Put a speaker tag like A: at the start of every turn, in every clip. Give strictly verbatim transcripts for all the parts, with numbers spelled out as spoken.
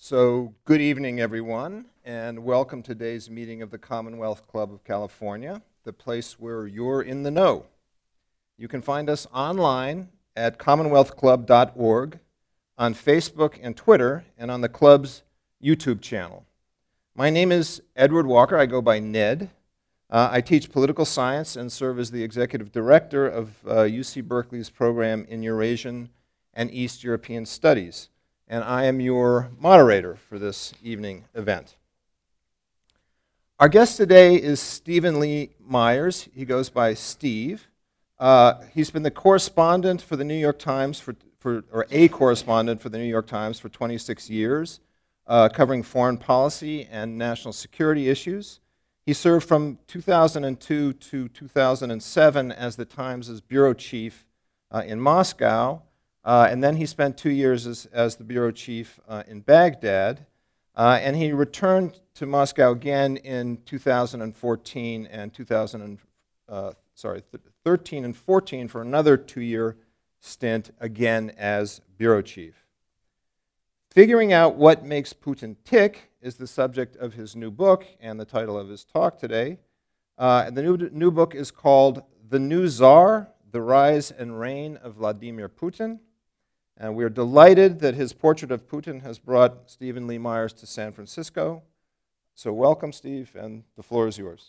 A: So, good evening, everyone, and welcome to today's meeting of the Commonwealth Club of California, the place where you're in the know. You can find us online at commonwealth club dot org, on Facebook and Twitter, and on the club's YouTube channel. My name is Edward Walker. I go by Ned. Uh, I teach political science and serve as the executive director of uh, U C Berkeley's program in Eurasian and East European Studies, and I am your moderator for this evening event. Our guest today is Stephen Lee Myers. He goes by Steve. Uh, he's been the correspondent for the New York Times, for, for, or a correspondent for the New York Times for twenty-six years, uh, covering foreign policy and national security issues. He served from two thousand two to two thousand seven as the Times' bureau chief uh, in Moscow, uh, and then he spent two years as, as the bureau chief uh, in Baghdad, uh, and he returned to Moscow again in two thousand fourteen and two thousand, uh, sorry, thirteen and fourteen for another two-year stint again as bureau chief. Figuring out what makes Putin tick is the subject of his new book and the title of his talk today. Uh, and the new, new book is called The New Tsar, The Rise and Reign of Vladimir Putin. And we're delighted that his portrait of Putin has brought Stephen Lee Myers to San Francisco. So welcome, Steve, and the floor is yours.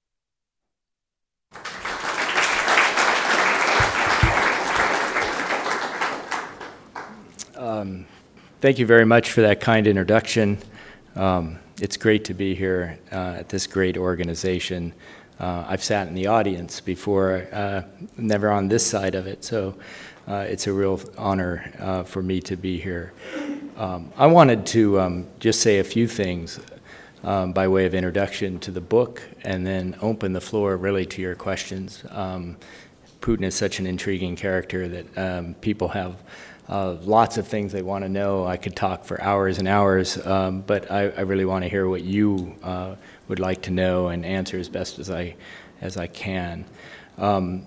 B: Um, thank you very much for that kind introduction. Um, it's great to be here uh, at this great organization. Uh, I've sat in the audience before, uh, never on this side of it, so uh, it's a real honor uh, for me to be here. Um, I wanted to um, just say a few things um, by way of introduction to the book and then open the floor really to your questions. Um, Putin is such an intriguing character that um, people have Uh, lots of things they want to know. I could talk for hours and hours, um, but I, I really want to hear what you uh, would like to know and answer as best as I as I can. Um,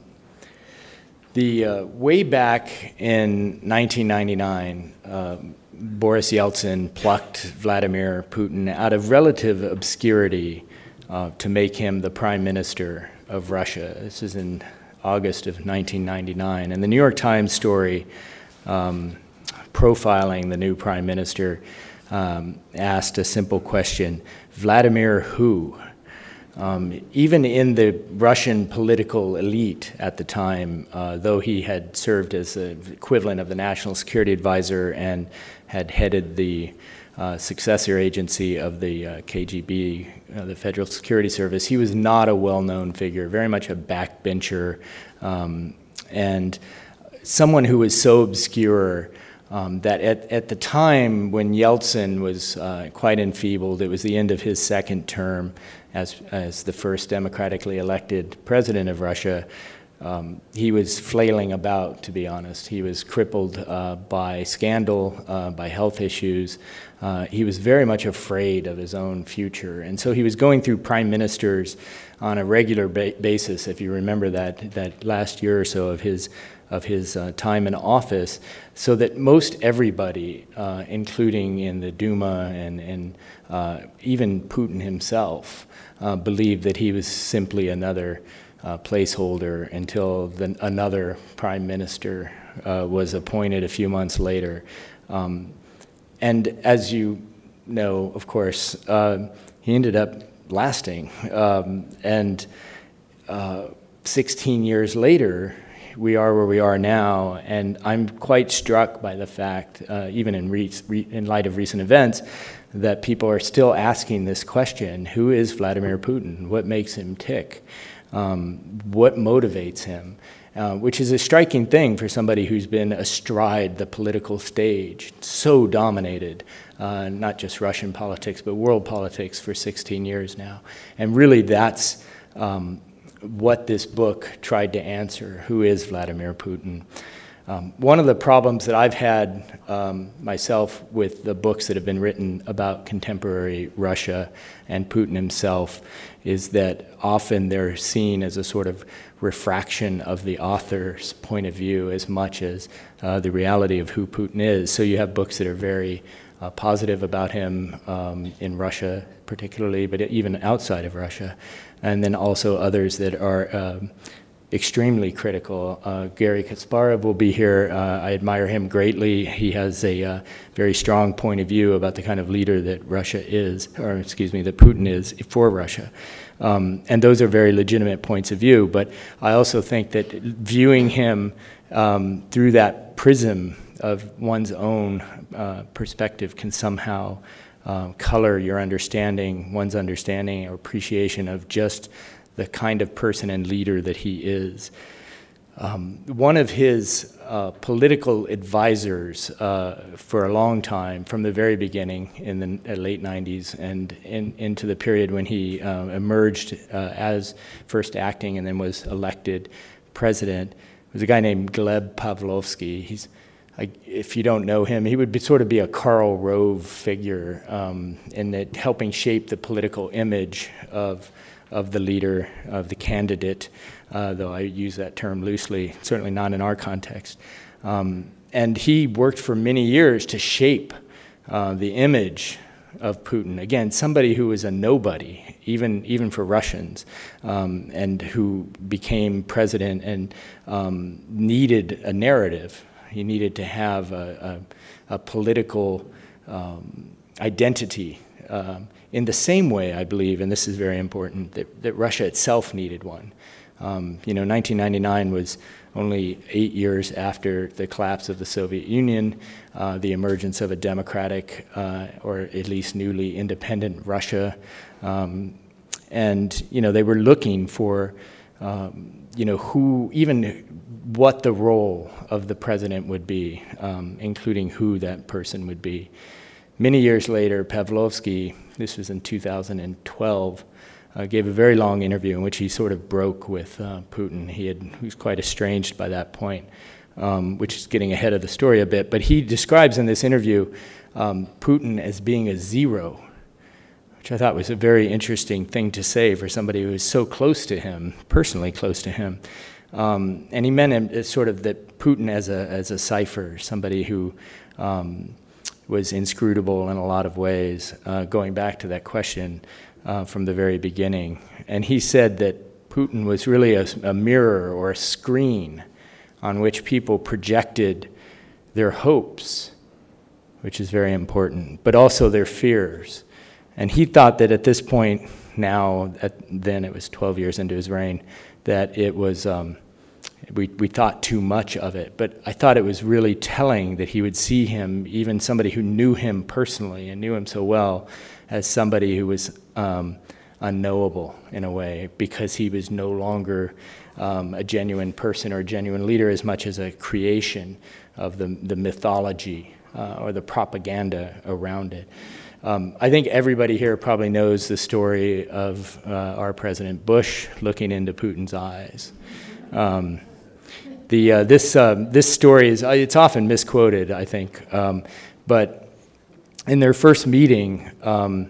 B: the uh, way back in nineteen ninety-nine, uh, Boris Yeltsin plucked Vladimir Putin out of relative obscurity uh, to make him the prime minister of Russia. This is in August of nineteen ninety-nine, and the New York Times story Um, profiling the new prime minister um, asked a simple question: Vladimir who? Um, even in the Russian political elite at the time, uh, though he had served as the equivalent of the national security advisor and had headed the uh, successor agency of the uh, K G B, uh, the Federal Security Service, he was not a well-known figure, very much a backbencher, um, and someone who was so obscure um, that at, at the time when Yeltsin was uh, quite enfeebled, it was the end of his second term as, as the first democratically elected president of Russia, um, he was flailing about, to be honest. He was crippled uh, by scandal, uh, by health issues. Uh, he was very much afraid of his own future. And so he was going through prime ministers on a regular ba- basis, if you remember that, that last year or so of his of his uh, time in office, so that most everybody, uh, including in the Duma and, and uh, even Putin himself, uh, believed that he was simply another uh, placeholder until the, another prime minister uh, was appointed a few months later. Um, and as you know, of course, uh, he ended up lasting. Um, and uh, sixteen years later, we are where we are now, and I'm quite struck by the fact, uh, even in, re- re- in light of recent events, that people are still asking this question: who is Vladimir Putin? What makes him tick? Um, what motivates him? Uh, which is a striking thing for somebody who's been astride the political stage, so dominated, uh, not just Russian politics, but world politics for sixteen years now. And really that's um, what this book tried to answer: who is Vladimir Putin? Um, one of the problems that I've had um, myself with the books that have been written about contemporary Russia and Putin himself is that often they're seen as a sort of refraction of the author's point of view as much as uh, the reality of who Putin is. So you have books that are very uh, positive about him um, in Russia particularly, but even outside of Russia, and then also others that are um, extremely critical. Uh, Garry Kasparov will be here. Uh, I admire him greatly. He has a uh, very strong point of view about the kind of leader that Russia is, or excuse me, that Putin is for Russia. Um, and those are very legitimate points of view, but I also think that viewing him um, through that prism of one's own uh, perspective can somehow uh, color your understanding, one's understanding or appreciation of just the kind of person and leader that he is. Um, one of his uh, political advisors uh, for a long time, from the very beginning in the uh, late nineties and in, into the period when he uh, emerged uh, as first acting and then was elected president, was a guy named Gleb Pavlovsky. He's, I, if you don't know him, he would be, sort of be a Karl Rove figure um, in that helping shape the political image of of the leader, of the candidate, uh, though I use that term loosely, certainly not in our context. Um, and he worked for many years to shape uh, the image of Putin. Again, somebody who was a nobody, even even for Russians, um, and who became president and um, needed a narrative. He needed to have a, a, a political um, identity. Um, in the same way, I believe, and this is very important, that, that Russia itself needed one. Um, you know, nineteen ninety-nine was only eight years after the collapse of the Soviet Union, uh, the emergence of a democratic, uh, or at least newly independent Russia. Um, and, you know, they were looking for, um, you know, who, even what the role of the president would be, um, including who that person would be. Many years later, Pavlovsky, this was in two thousand twelve, uh, gave a very long interview in which he sort of broke with uh, Putin. He, had, he was quite estranged by that point, um, which is getting ahead of the story a bit. But he describes in this interview um, Putin as being a zero, which I thought was a very interesting thing to say for somebody who was so close to him, personally close to him. Um, and he meant him as sort of that Putin as a, as a cipher, somebody who um, was inscrutable in a lot of ways, uh, going back to that question uh, from the very beginning. And he said that Putin was really a, a mirror or a screen on which people projected their hopes, which is very important, but also their fears. And he thought that at this point now, at, then it was twelve years into his reign, that it was, um, We, we thought too much of it, but I thought it was really telling that he would see him, even somebody who knew him personally and knew him so well, as somebody who was um, unknowable in a way, because he was no longer um, a genuine person or a genuine leader as much as a creation of the, the mythology uh, or the propaganda around it. Um, I think everybody here probably knows the story of uh, our President Bush looking into Putin's eyes. Um, The, uh, this, uh, this story is, it's often misquoted, I think, um, but in their first meeting, um,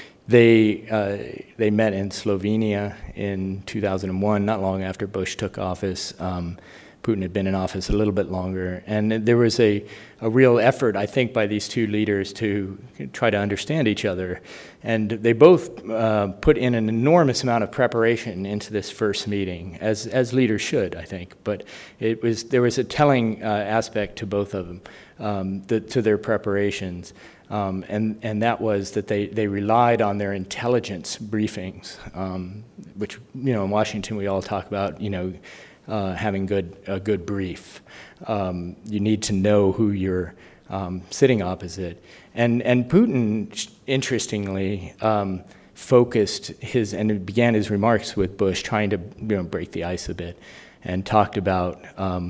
B: they, uh, they met in Slovenia in two thousand one, not long after Bush took office. Um, Putin had been in office a little bit longer, and there was a, a real effort, I think, by these two leaders to try to understand each other. And they both uh, put in an enormous amount of preparation into this first meeting, as as leaders should, I think. But it was there was a telling uh, aspect to both of them, um, the, to their preparations, um, and and that was that they they relied on their intelligence briefings, um, which, you know, in Washington we all talk about, you know. Uh, having good a good brief. Um, you need to know who you're um, sitting opposite. And and Putin, interestingly, um, focused his, and began his remarks with Bush, trying to, you know, break the ice a bit, and talked about um,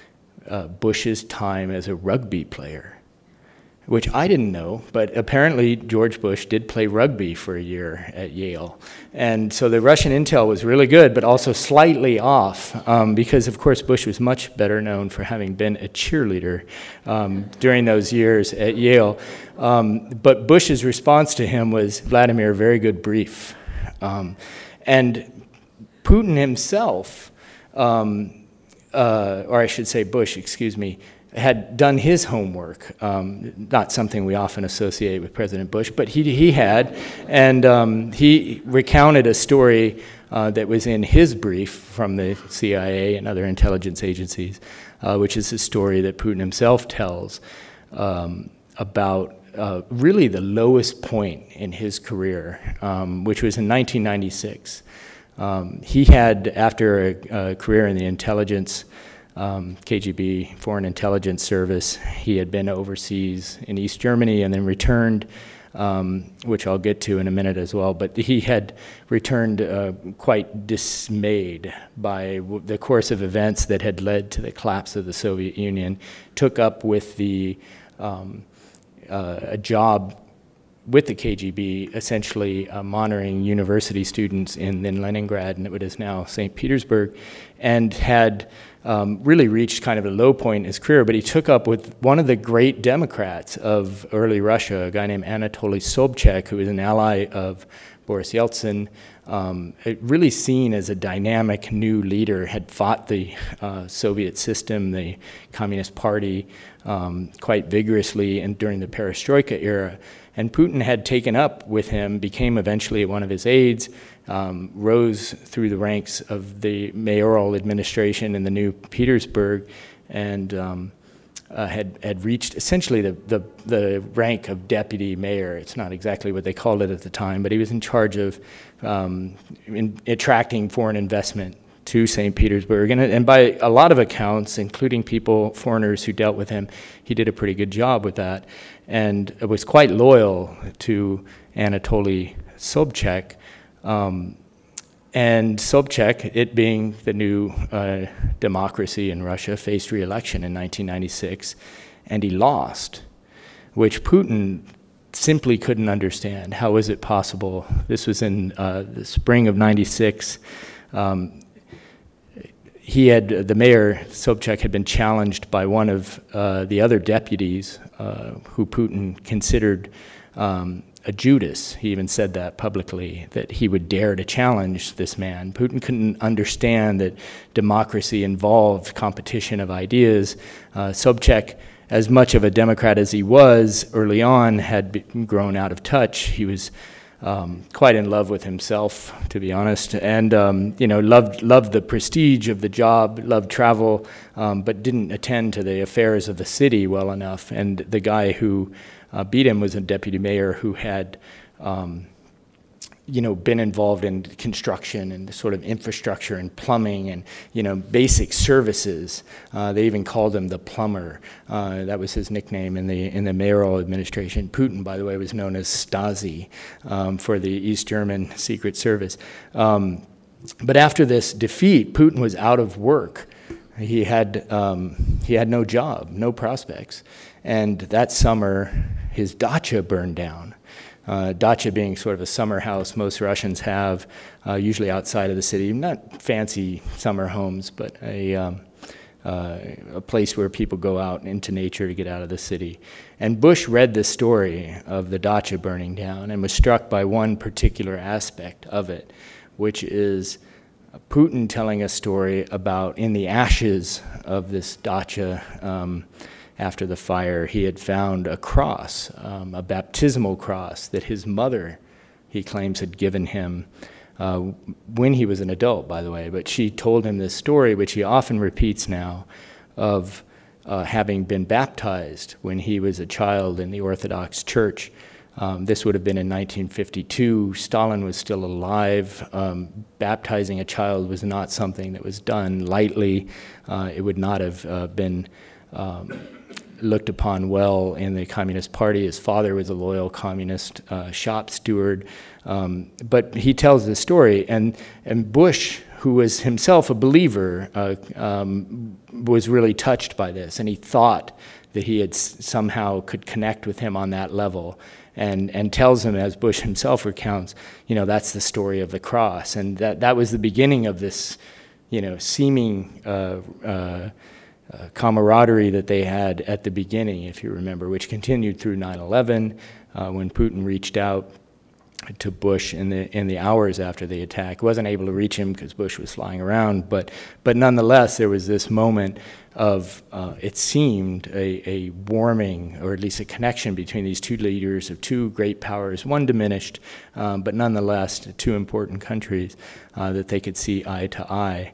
B: uh, Bush's time as a rugby player, which I didn't know, but apparently George Bush did play rugby for a year at Yale. And so the Russian intel was really good, but also slightly off, um, because of course Bush was much better known for having been a cheerleader um, during those years at Yale. Um, but Bush's response to him was, Vladimir, very good brief. Um, and Putin himself, um, uh, or I should say Bush, excuse me, had done his homework, um, not something we often associate with President Bush, but he, he had, and um, he recounted a story uh, that was in his brief from the C I A and other intelligence agencies, uh, which is a story that Putin himself tells um, about uh, really the lowest point in his career, um, which was in nineteen ninety-six. Um, he had, after a, a career in the intelligence, Um, K G B, Foreign Intelligence Service. He had been overseas in East Germany and then returned, um, which I'll get to in a minute as well, but he had returned uh, quite dismayed by w- the course of events that had led to the collapse of the Soviet Union, took up with the um, uh, a job with the K G B, essentially uh, monitoring university students in, in Leningrad, and it is now Saint Petersburg, and had um, really reached kind of a low point in his career, but he took up with one of the great Democrats of early Russia, a guy named Anatoly Sobchak, who was an ally of Boris Yeltsin, um, really seen as a dynamic new leader, had fought the uh, Soviet system, the Communist Party, um, quite vigorously and during the Perestroika era. And Putin had taken up with him, became eventually one of his aides, um, rose through the ranks of the mayoral administration in the new Petersburg, and um, uh, had had reached essentially the, the the rank of deputy mayor. It's not exactly what they called it at the time, but he was in charge of um, in attracting foreign investment to Saint Petersburg. And, and by a lot of accounts, including people, foreigners who dealt with him, he did a pretty good job with that, and was quite loyal to Anatoly Sobchak. Um, and Sobchak, it being the new uh, democracy in Russia, faced re-election in nineteen ninety-six, and he lost, which Putin simply couldn't understand. How was it possible? This was in uh, the spring of ninety-six. Um, He had, the mayor, Sobchak, had been challenged by one of uh, the other deputies uh, who Putin considered um, a Judas. He even said that publicly, that he would dare to challenge this man. Putin couldn't understand that democracy involved competition of ideas. Uh, Sobchak, as much of a Democrat as he was early on, had been grown out of touch. He was Um, quite in love with himself, to be honest, and um, you know, loved loved the prestige of the job, loved travel, um, but didn't attend to the affairs of the city well enough. And the guy who uh, beat him was a deputy mayor who had, um, you know, been involved in construction and sort of infrastructure and plumbing and, you know, basic services. Uh, they even called him the plumber. Uh, that was his nickname in the in the mayoral administration. Putin, by the way, was known as Stasi um, for the East German Secret Service. Um, but after this defeat, Putin was out of work. He had um, he had no job, no prospects, and that summer, his dacha burned down. Uh, dacha being sort of a summer house most Russians have, uh, usually outside of the city. Not fancy summer homes, but a, um, uh, a place where people go out into nature to get out of the city. And Bush read the story of the dacha burning down and was struck by one particular aspect of it, which is Putin telling a story about, in the ashes of this dacha, um, after the fire, he had found a cross, um, a baptismal cross that his mother, he claims, had given him uh, when he was an adult, by the way. But she told him this story, which he often repeats now, of uh, having been baptized when he was a child in the Orthodox Church. Um, this would have been in nineteen fifty-two. Stalin was still alive. Um, baptizing a child was not something that was done lightly. Uh, it would not have uh, been um, looked upon well in the Communist Party. His father was a loyal communist uh, shop steward. Um, but he tells this story, and, and Bush, who was himself a believer, uh, um, was really touched by this, and he thought that he had s- somehow could connect with him on that level, and, and tells him, as Bush himself recounts, you know, that's the story of the cross, and that, that was the beginning of this, you know, seeming uh, uh, Uh, camaraderie that they had at the beginning, if you remember, which continued through nine eleven, uh, when Putin reached out to Bush in the in the hours after the attack. Wasn't able to reach him because Bush was flying around, but but nonetheless, there was this moment of, uh, it seemed, a, a warming, or at least a connection between these two leaders of two great powers, one diminished, um, but nonetheless two important countries, uh, that they could see eye to eye.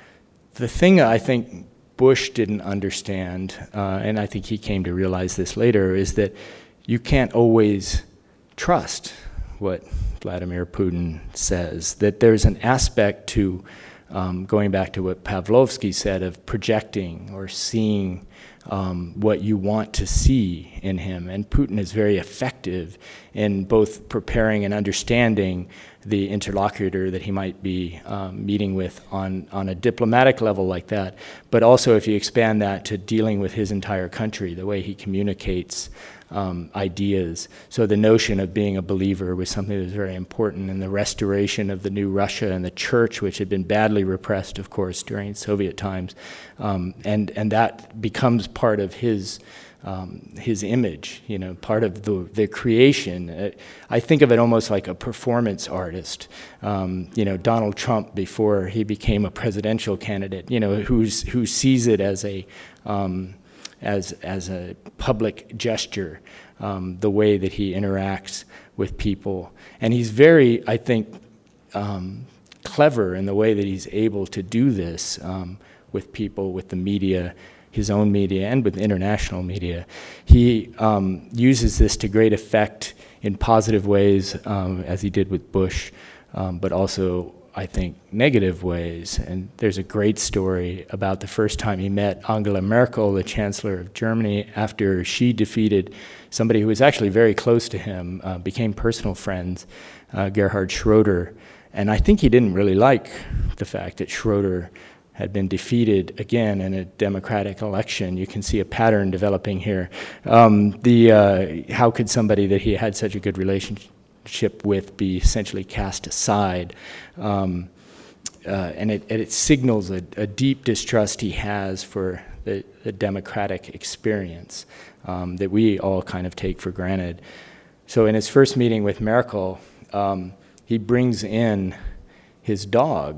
B: The thing I think Bush didn't understand, uh, and I think he came to realize this later, is that you can't always trust what Vladimir Putin says, that there's an aspect to, um, going back to what Pavlovsky said, of projecting or seeing um, what you want to see in him. And Putin is very effective in both preparing and understanding the interlocutor that he might be um, meeting with on, on a diplomatic level like that, but also if you expand that to dealing with his entire country, the way he communicates Um, ideas. So the notion of being a believer was something that was very important in the restoration of the new Russia and the church, which had been badly repressed, of course, during Soviet times. Um, and, and that becomes part of his um, his image, you know, part of the, the creation. Uh, I think of it almost like a performance artist. Um, you know, Donald Trump, before he became a presidential candidate, you know, who's, who sees it as a um, as as a public gesture, um, the way that he interacts with people. And he's very, I think, um, clever in the way that he's able to do this um, with people, with the media, his own media, and with international media. He um, uses this to great effect in positive ways, um, as he did with Bush, um, but also, I think, negative ways. And there's a great story about the first time he met Angela Merkel, the Chancellor of Germany, after she defeated somebody who was actually very close to him, uh, became personal friends, uh, Gerhard Schroeder. And I think he didn't really like the fact that Schroeder had been defeated again in a democratic election. You can see a pattern developing here. Um, the uh, how could somebody that he had such a good relationship with be essentially cast aside, um, uh, and it, and it signals a, a deep distrust he has for the, the democratic experience um, that we all kind of take for granted. So in his first meeting with Merkel, um, he brings in his dog,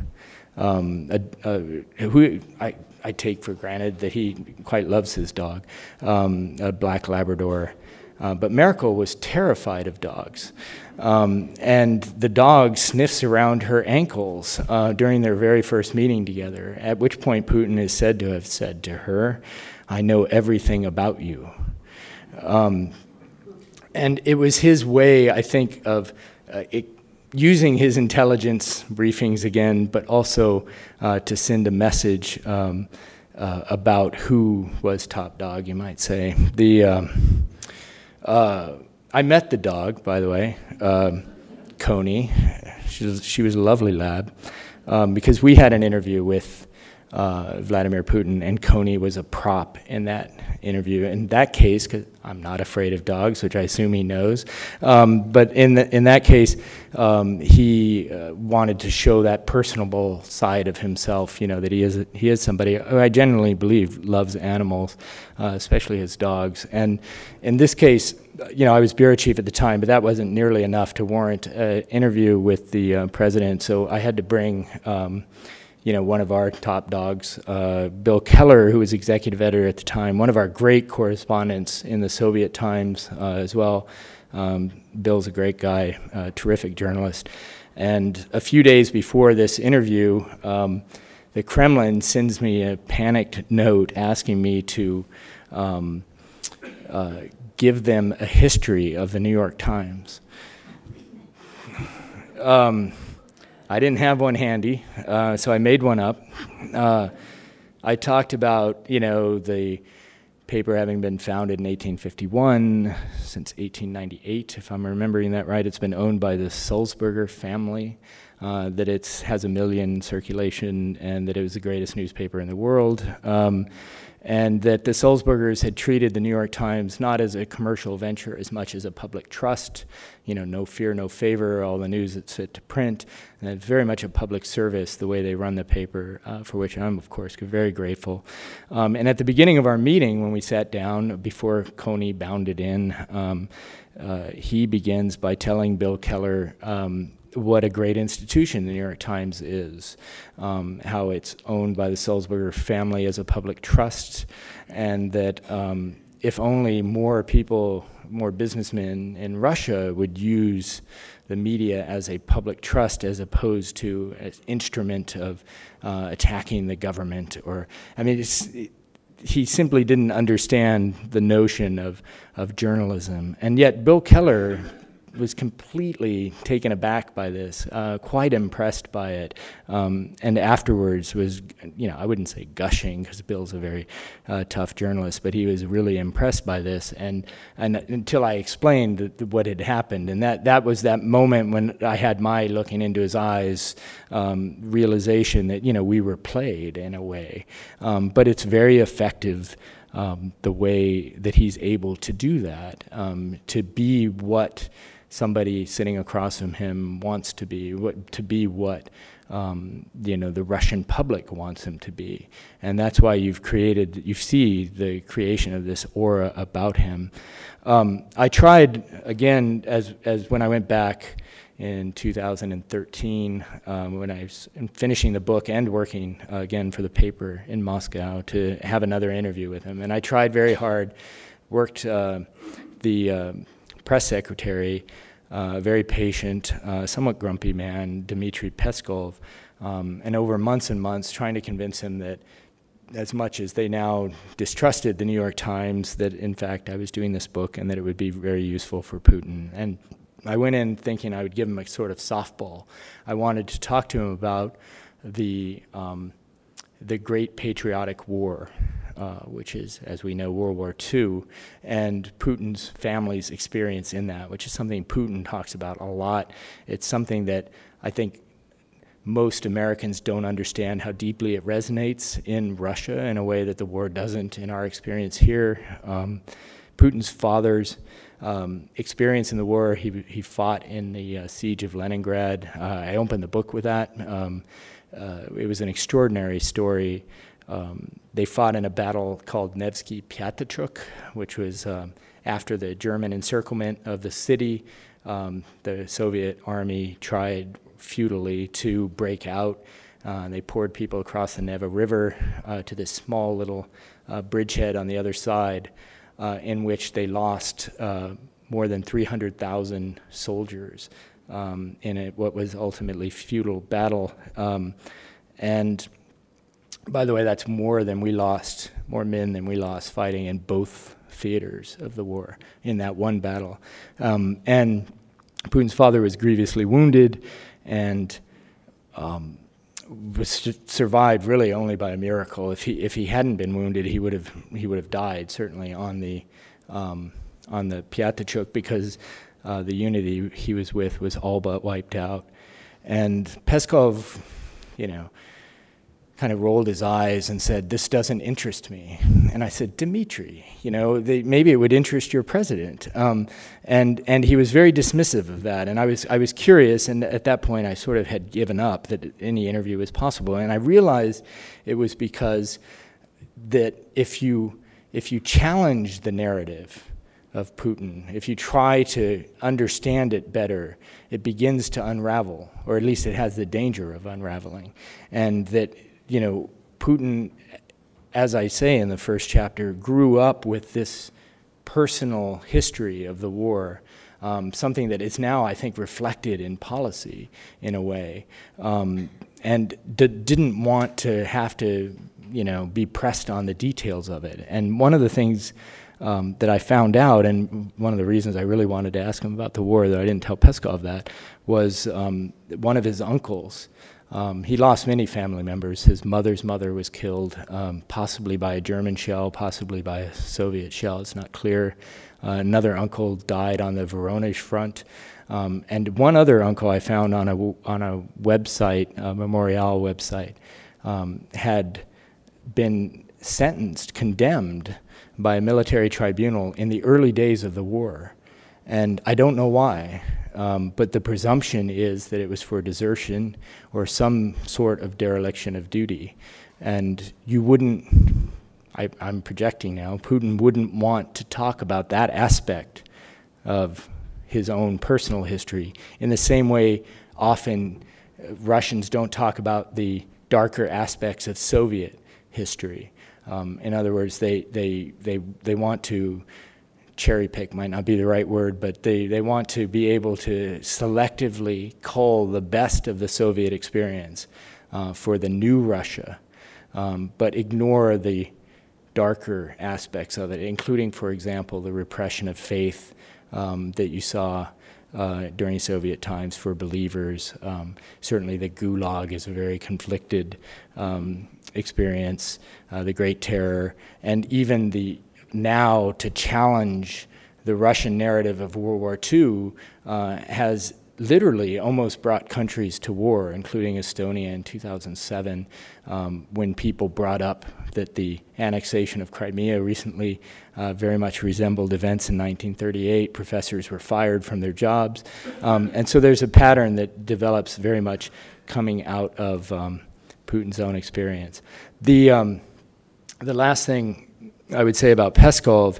B: um, a, a, who I, I take for granted that he quite loves his dog, um, a black Labrador. Uh, but Merkel was terrified of dogs. Um, and the dog sniffs around her ankles uh, during their very first meeting together, at which point Putin is said to have said to her, "I know everything about you." Um, and it was his way, I think, of uh, it, using his intelligence briefings again, but also uh, to send a message um, uh, about who was top dog, you might say. The... Um, Uh, I met the dog, by the way, um, Coney. She was, she was a lovely lab, um, because we had an interview with uh, Vladimir Putin, and Coney was a prop in that interview. In that case, because I'm not afraid of dogs, which I assume he knows, um, but in the, in that case, um, he uh, wanted to show that personable side of himself. You know, that he is a, he is somebody who I genuinely believe loves animals, uh, especially his dogs. And in this case, you know, I was bureau chief at the time, but that wasn't nearly enough to warrant an interview with the uh, president. So I had to bring. Um, you know, one of our top dogs, uh, Bill Keller, who was executive editor at the time, one of our great correspondents in the Soviet times uh, as well. Um, Bill's a great guy, uh, terrific journalist. And a few days before this interview, um, the Kremlin sends me a panicked note asking me to um, uh, give them a history of the New York Times. Um, I didn't have one handy, uh, so I made one up. Uh, I talked about, you know, the paper having been founded in eighteen fifty-one, since eighteen ninety-eight, if I'm remembering that right. It's been owned by the Sulzberger family, uh, that it has a million circulation, and that it was the greatest newspaper in the world. Um, and that the Sulzbergers had treated the New York Times not as a commercial venture as much as a public trust, you know, no fear, no favor, all the news that's fit to print, and it's very much a public service, the way they run the paper, uh, for which I'm, of course, very grateful. Um, and at the beginning of our meeting, when we sat down, before Coney bounded in, um, uh, he begins by telling Bill Keller um, what a great institution the New York Times is, um, how it's owned by the Sulzberger family as a public trust, and that um, if only more people, more businessmen in Russia would use the media as a public trust as opposed to an instrument of uh, attacking the government, or, I mean, it's, it, he simply didn't understand the notion of, of journalism. And yet Bill Keller was completely taken aback by this, uh, quite impressed by it, um, and afterwards was, you know, I wouldn't say gushing, because Bill's a very uh, tough journalist, but he was really impressed by this, and, and until I explained that, what had happened, and that, that was that moment when I had my looking into his eyes um, realization that, you know, we were played in a way, um, but it's very effective, um, the way that he's able to do that, um, to be what somebody sitting across from him wants to be, what, to be what um, you know, the Russian public wants him to be. And that's why you've created, you see the creation of this aura about him. Um, I tried, again, as, as when I went back in two thousand thirteen, um, when I was finishing the book and working uh, again for the paper in Moscow, to have another interview with him. And I tried very hard, worked uh, the uh, press secretary, uh, very patient, uh, somewhat grumpy man, Dmitry Peskov, um, and over months and months trying to convince him that as much as they now distrusted the New York Times, that in fact I was doing this book and that it would be very useful for Putin. And I went in thinking I would give him a sort of softball. I wanted to talk to him about the, um, the Great Patriotic War, Uh, which is, as we know, World War Two, and Putin's family's experience in that, which is something Putin talks about a lot. It's something that I think most Americans don't understand how deeply it resonates in Russia in a way that the war doesn't in our experience here. Um, Putin's father's um, experience in the war, he, he fought in the uh, siege of Leningrad. Uh, I opened the book with that. Um, uh, it was an extraordinary story. Um, they fought in a battle called Nevsky Piatachuk, which was um, after the German encirclement of the city. Um, the Soviet army tried futilely to break out. Uh, they poured people across the Neva River uh, to this small little uh, bridgehead on the other side, uh, in which they lost uh, more than three hundred thousand soldiers um, in a, what was ultimately futile battle. Um, and By the way, that's more than we lost, more men than we lost fighting in both theaters of the war in that one battle. Um, and Putin's father was grievously wounded and um, was survived really only by a miracle. If he if he hadn't been wounded, he would have he would have died certainly on the um, on the Piatachuk, because uh, the unity he was with was all but wiped out. And Peskov, you know, kind of rolled his eyes and said, "This doesn't interest me." And I said, "Dmitry, you know, they, maybe it would interest your president." Um, and and he was very dismissive of that. And I was I was curious, and at that point I sort of had given up that any interview was possible. And I realized it was because that if you if you challenge the narrative of Putin, if you try to understand it better, it begins to unravel, or at least it has the danger of unraveling. And that, you know, Putin, as I say in the first chapter, grew up with this personal history of the war, um, something that is now, I think, reflected in policy in a way, um, and d- didn't want to have to, you know, be pressed on the details of it. And one of the things um, that I found out, and one of the reasons I really wanted to ask him about the war, though I didn't tell Peskov that, was um, one of his uncles. Um, he lost many family members. His mother's mother was killed, um, possibly by a German shell, possibly by a Soviet shell. It's not clear. Uh, another uncle died on the Voronezh front. Um, and one other uncle I found on a, on a website, a Memorial website, um, had been sentenced, condemned by a military tribunal in the early days of the war. And I don't know why, um, but the presumption is that it was for desertion or some sort of dereliction of duty. And you wouldn't, I, I'm projecting now, Putin wouldn't want to talk about that aspect of his own personal history in the same way often uh, Russians don't talk about the darker aspects of Soviet history. Um, in other words, they, they, they, they want to cherry pick, might not be the right word, but they, they want to be able to selectively cull the best of the Soviet experience uh, for the new Russia, um, but ignore the darker aspects of it, including, for example, the repression of faith um, that you saw uh, during Soviet times for believers. Um, certainly the Gulag is a very conflicted um, experience, uh, the Great Terror, and even the now to challenge the Russian narrative of World War Two uh, has literally almost brought countries to war, including Estonia in two thousand seven, um, when people brought up that the annexation of Crimea recently uh, very much resembled events in nineteen thirty-eight. Professors were fired from their jobs. Um, and so there's a pattern that develops very much coming out of um, Putin's own experience. The, um, the last thing I would say about Peskov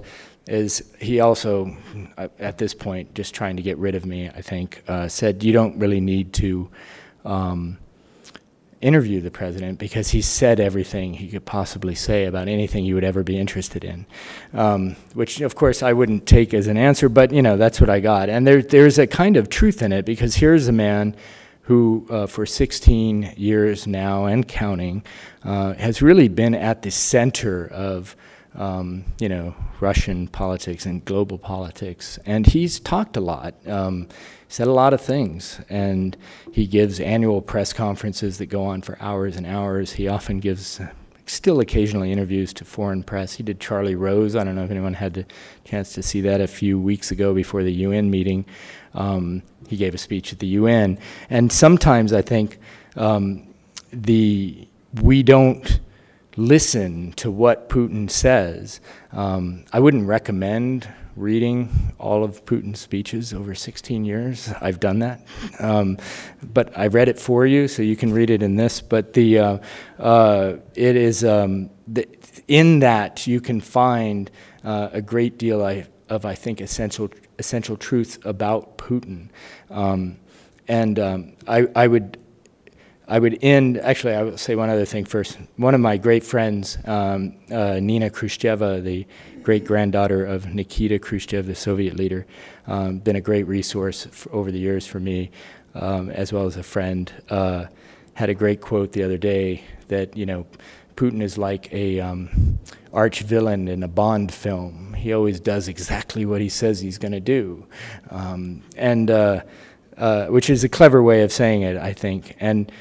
B: is he also, uh, at this point, just trying to get rid of me, I think, uh, said you don't really need to um, interview the president because he said everything he could possibly say about anything you would ever be interested in, um, which, of course, I wouldn't take as an answer, but, you know, that's what I got. And there, there's a kind of truth in it because here's a man who uh, for sixteen years now and counting uh, has really been at the center of Um, you know, Russian politics and global politics. And he's talked a lot, um, said a lot of things. And he gives annual press conferences that go on for hours and hours. He often gives, uh, still occasionally interviews to foreign press. He did Charlie Rose. I don't know if anyone had the chance to see that a few weeks ago before the U N meeting. Um, he gave a speech at the U N. And sometimes I think um, the we don't listen to what Putin says. Um, I wouldn't recommend reading all of Putin's speeches over sixteen years. I've done that. Um, but I read it for you, so you can read it in this. But the uh, uh, it is um, the, in that you can find uh, a great deal I, of, I think, essential essential truth about Putin. Um, and um, I, I would I would end, actually I will say one other thing first. One of my great friends, um, uh, Nina Khrushcheva, the great-granddaughter of Nikita Khrushchev, the Soviet leader, um, been a great resource for, over the years for me, um, as well as a friend, uh, had a great quote the other day that, you know, Putin is like a um, arch villain in a Bond film. He always does exactly what he says he's going to do. Um, and uh, uh, which is a clever way of saying it, I think. And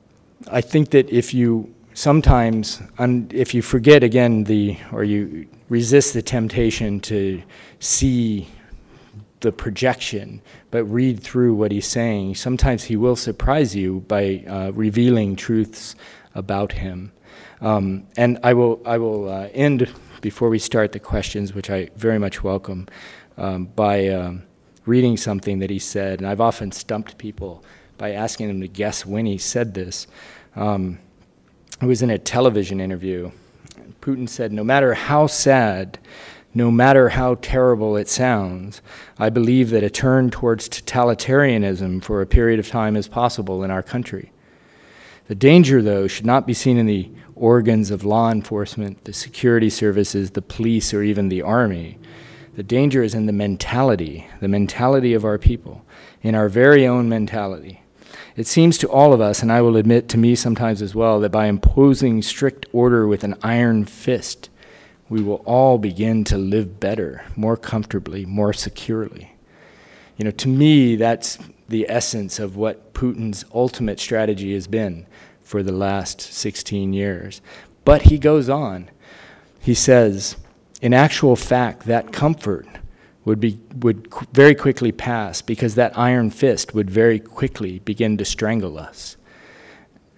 B: I think that if you sometimes, un, if you forget again the, or you resist the temptation to see the projection, but read through what he's saying, sometimes he will surprise you by uh, revealing truths about him. Um, and I will, I will uh, end, before we start the questions, which I very much welcome, um, by um, reading something that he said. And I've often stumped people by asking them to guess when he said this. Um, it was in a television interview. Putin said, "No matter how sad, no matter how terrible it sounds, I believe that a turn towards totalitarianism for a period of time is possible in our country. The danger, though, should not be seen in the organs of law enforcement, the security services, the police, or even the army. The danger is in the mentality, the mentality of our people, in our very own mentality. It seems to all of us, and I will admit to me sometimes as well, that by imposing strict order with an iron fist, we will all begin to live better, more comfortably, more securely." You know, to me, that's the essence of what Putin's ultimate strategy has been for the last sixteen years. But he goes on. He says, "In actual fact, that comfort would be would qu- very quickly pass because that iron fist would very quickly begin to strangle us."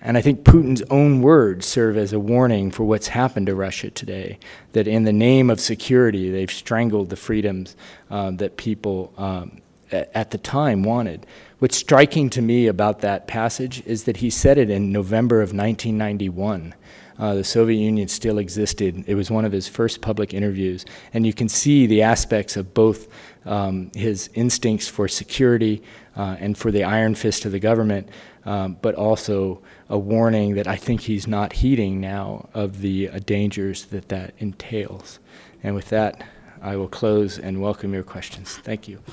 B: And I think Putin's own words serve as a warning for what's happened to Russia today, that in the name of security, they've strangled the freedoms um, that people um, a- at the time wanted. What's striking to me about that passage is that he said it in November of nineteen ninety-one. Uh, the Soviet Union still existed. It was one of his first public interviews. And you can see the aspects of both um, his instincts for security uh, and for the iron fist of the government, um, but also a warning that I think he's not heeding now of the uh, dangers that that entails. And with that, I will close and welcome your questions. Thank you.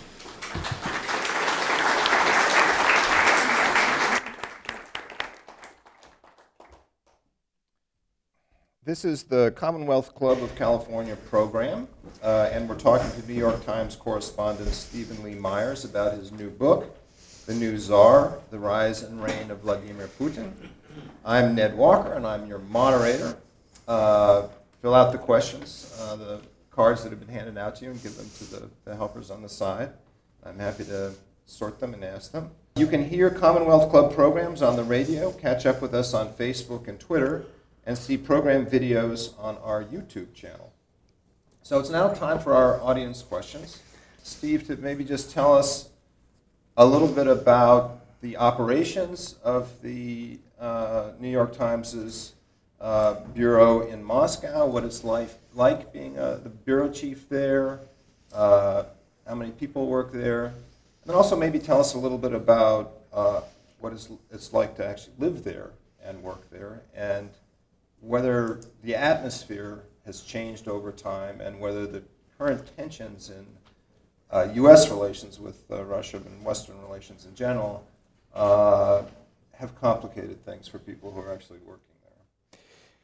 A: This is the Commonwealth Club of California program, uh, and we're talking to New York Times correspondent Stephen Lee Myers about his new book, The New Tsar, The Rise and Reign of Vladimir Putin. I'm Ned Walker, and I'm your moderator. Uh, fill out the questions, uh, the cards that have been handed out to you, and give them to the, the helpers on the side. I'm happy to sort them and ask them. You can hear Commonwealth Club programs on the radio, catch up with us on Facebook and Twitter, and see program videos on our YouTube channel. So it's now time for our audience questions. Steve, to maybe just tell us a little bit about the operations of the uh, New York Times' uh, bureau in Moscow, what it's like, like being uh, the bureau chief there, uh, how many people work there, and then also maybe tell us a little bit about uh, what it's, it's like to actually live there and work there, and whether the atmosphere has changed over time and whether the current tensions in uh, U S relations with uh, Russia and Western relations in general uh, have complicated things for people who are actually working there.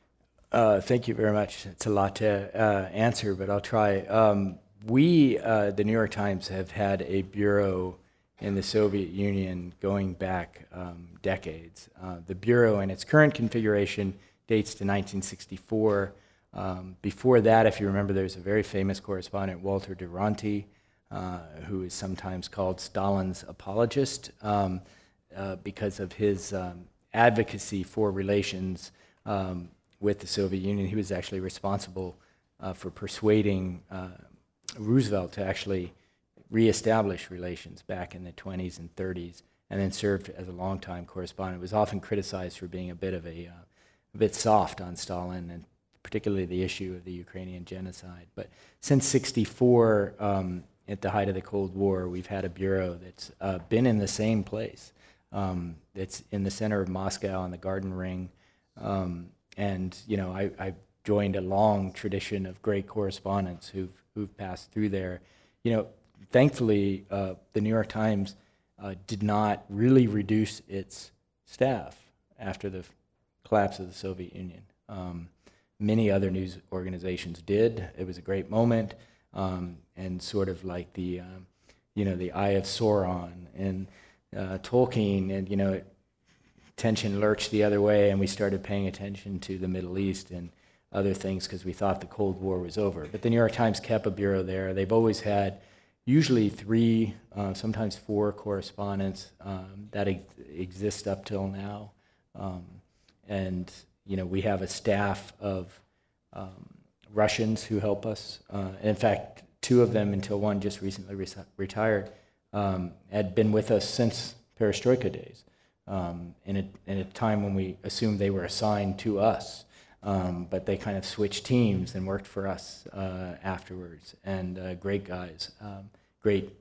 B: Uh, thank you very much. It's a lot to uh, answer, but I'll try. Um, we, uh, the New York Times, have had a bureau in the Soviet Union going back um, decades. Uh, the bureau in its current configuration dates to nineteen sixty-four. Um, before that, if you remember, there's a very famous correspondent, Walter Duranty, uh, who is sometimes called Stalin's apologist um, uh, because of his um, advocacy for relations um, with the Soviet Union. He was actually responsible uh, for persuading uh, Roosevelt to actually reestablish relations back in the twenties and thirties, and then served as a longtime correspondent. Was often criticized for being a bit of a uh, a bit soft on Stalin, and particularly the issue of the Ukrainian genocide. But since sixty-four, um, at the height of the Cold War, we've had a bureau that's uh, been in the same place. Um, it's in the center of Moscow on the Garden Ring. Um, and, you know, I, I joined a long tradition of great correspondents who've, who've passed through there. You know, thankfully, uh, the New York Times uh, did not really reduce its staff after the collapse of the Soviet Union. Um, many other news organizations did. It was a great moment, um, and sort of like the, um, you know, the Eye of Sauron and uh, Tolkien, and you know, tension lurched the other way, and we started paying attention to the Middle East and other things because we thought the Cold War was over. But the New York Times kept a bureau there. They've always had usually three, uh, sometimes four correspondents um, that ex- exist up till now. Um, And, you know, we have a staff of um, Russians who help us. Uh, in fact, two of them, until one just recently re- retired, um, had been with us since Perestroika days, um, in, a, in a time when we assumed they were assigned to us. Um, but they kind of switched teams and worked for us uh, afterwards. And uh, great guys, um, great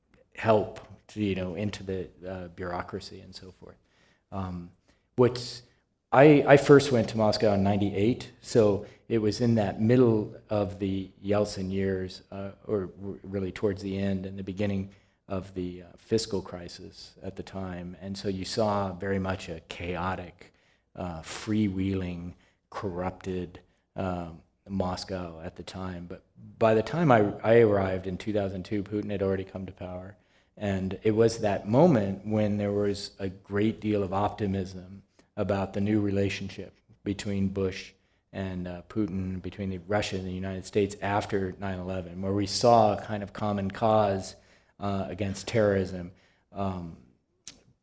B: help, to, you know, into the uh, bureaucracy and so forth. Um, what's I, I first went to Moscow in ninety-eight, so it was in that middle of the Yeltsin years, uh, or r- really towards the end and the beginning of the uh, fiscal crisis at the time. And so you saw very much a chaotic, uh, freewheeling, corrupted um, Moscow at the time. But by the time I, I arrived in two thousand two, Putin had already come to power. And it was that moment when there was a great deal of optimism about the new relationship between Bush and uh, Putin, between the Russia and the United States after nine eleven, where we saw a kind of common cause uh, against terrorism. Um,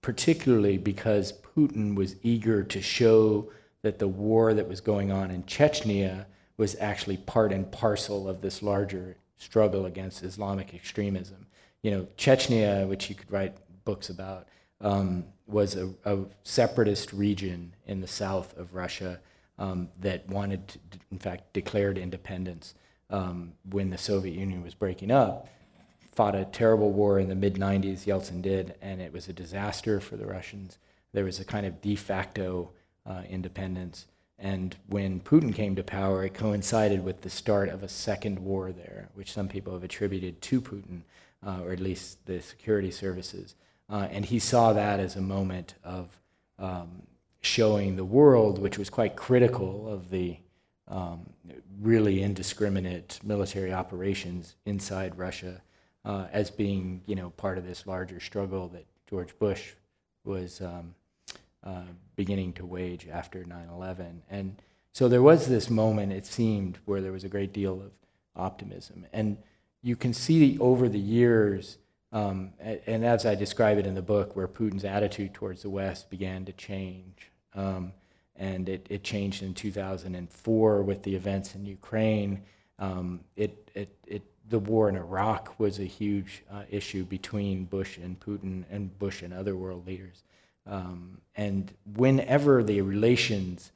B: particularly because Putin was eager to show that the war that was going on in Chechnya was actually part and parcel of this larger struggle against Islamic extremism. You know, Chechnya, which you could write books about, um, was a, a separatist region in the south of Russia um, that wanted to, in fact, declared independence um, when the Soviet Union was breaking up. Fought a terrible war in the mid nineties, Yeltsin did, and it was a disaster for the Russians. There was a kind of de facto uh, independence. And when Putin came to power, it coincided with the start of a second war there, which some people have attributed to Putin, uh, or at least the security services. Uh, and he saw that as a moment of um, showing the world, which was quite critical of the um, really indiscriminate military operations inside Russia, uh, as being, you know, part of this larger struggle that George Bush was um, uh, beginning to wage after nine eleven. And so there was this moment, it seemed, where there was a great deal of optimism. And you can see over the years, um, and as I describe it in the book, where Putin's attitude towards the West began to change. Um, and it, it changed in two thousand four with the events in Ukraine. Um, it, it, it, the war in Iraq was a huge uh, issue between Bush and Putin and Bush and other world leaders. Um, and whenever the relations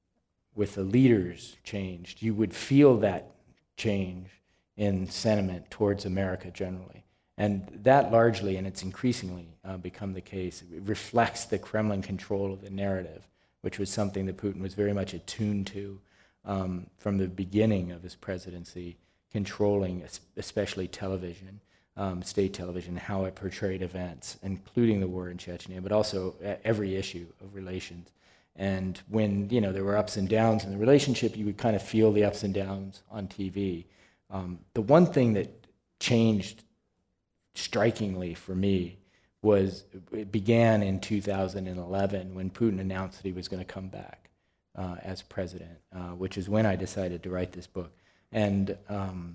B: with the leaders changed, you would feel that change in sentiment towards America generally. And that largely, and it's increasingly uh, become the case, it reflects the Kremlin control of the narrative, which was something that Putin was very much attuned to um, from the beginning of his presidency, controlling especially television, um, state television, how it portrayed events, including the war in Chechnya, but also every issue of relations. And when, you know, there were ups and downs in the relationship, you would kind of feel the ups and downs on T V. Um, the one thing that changed strikingly for me was it began in two thousand eleven when Putin announced that he was going to come back uh, as president, uh, which is when I decided to write this book. And um,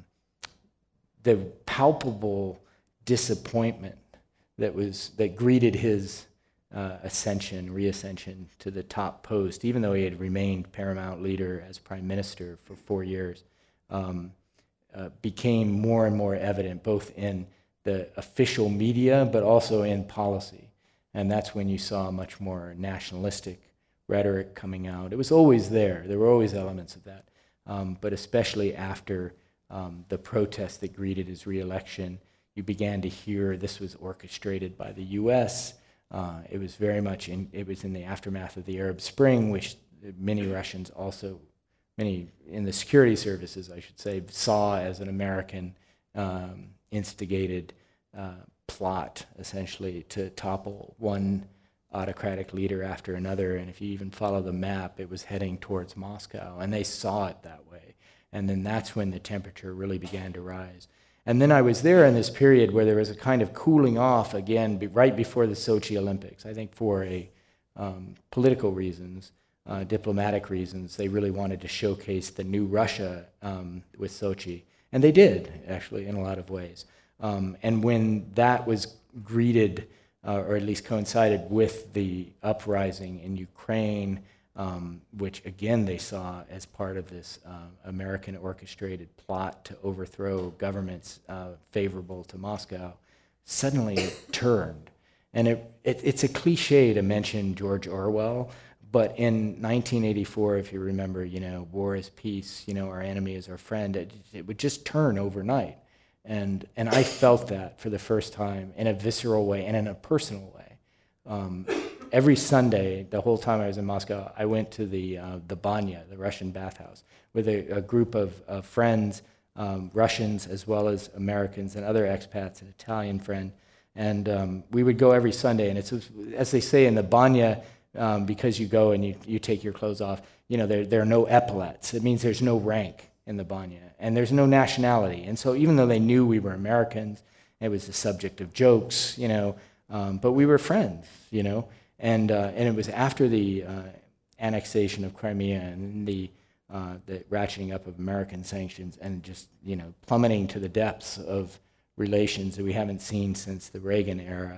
B: the palpable disappointment that was that greeted his uh, ascension, reascension to the top post, even though he had remained paramount leader as prime minister for four years, um, uh, became more and more evident, both in the official media, but also in policy. And that's when you saw much more nationalistic rhetoric coming out. It was always there. There were always elements of that. Um, but especially after um, the protests that greeted his reelection, you began to hear this was orchestrated by the U S. Uh, it was very much in, it was in the aftermath of the Arab Spring, which many Russians also, many in the security services, I should say, saw as an American um, instigated uh, plot, essentially, to topple one autocratic leader after another. And if you even follow the map, it was heading towards Moscow, and they saw it that way. And then that's when the temperature really began to rise. And then I was there in this period where there was a kind of cooling off again, be, right before the Sochi Olympics, I think for a um, political reasons, uh, diplomatic reasons. They really wanted to showcase the new Russia um, with Sochi. And they did, actually, in a lot of ways. Um, and when that was greeted, uh, or at least coincided with the uprising in Ukraine, um, which again they saw as part of this uh, American orchestrated plot to overthrow governments uh, favorable to Moscow, suddenly it turned. And it, it, it's a cliche to mention George Orwell, but in nineteen eighty-four, if you remember, you know, war is peace, you know, our enemy is our friend, it, it would just turn overnight. And and I felt that for the first time in a visceral way and in a personal way. Um, every Sunday, the whole time I was in Moscow, I went to the uh, the banya, the Russian bathhouse, with a, a group of, of friends, um, Russians as well as Americans and other expats, an Italian friend. And um, we would go every Sunday. And it's, as they say in the banya, um, because you go and you, you take your clothes off, you know, there, there are no epaulets. It means there's no rank in the banya, and there's no nationality. And so even though they knew we were Americans, it was the subject of jokes, you know, um, but we were friends, you know, and uh, and it was after the uh, annexation of Crimea and the uh, the ratcheting up of American sanctions and just, you know, plummeting to the depths of relations that we haven't seen since the Reagan era,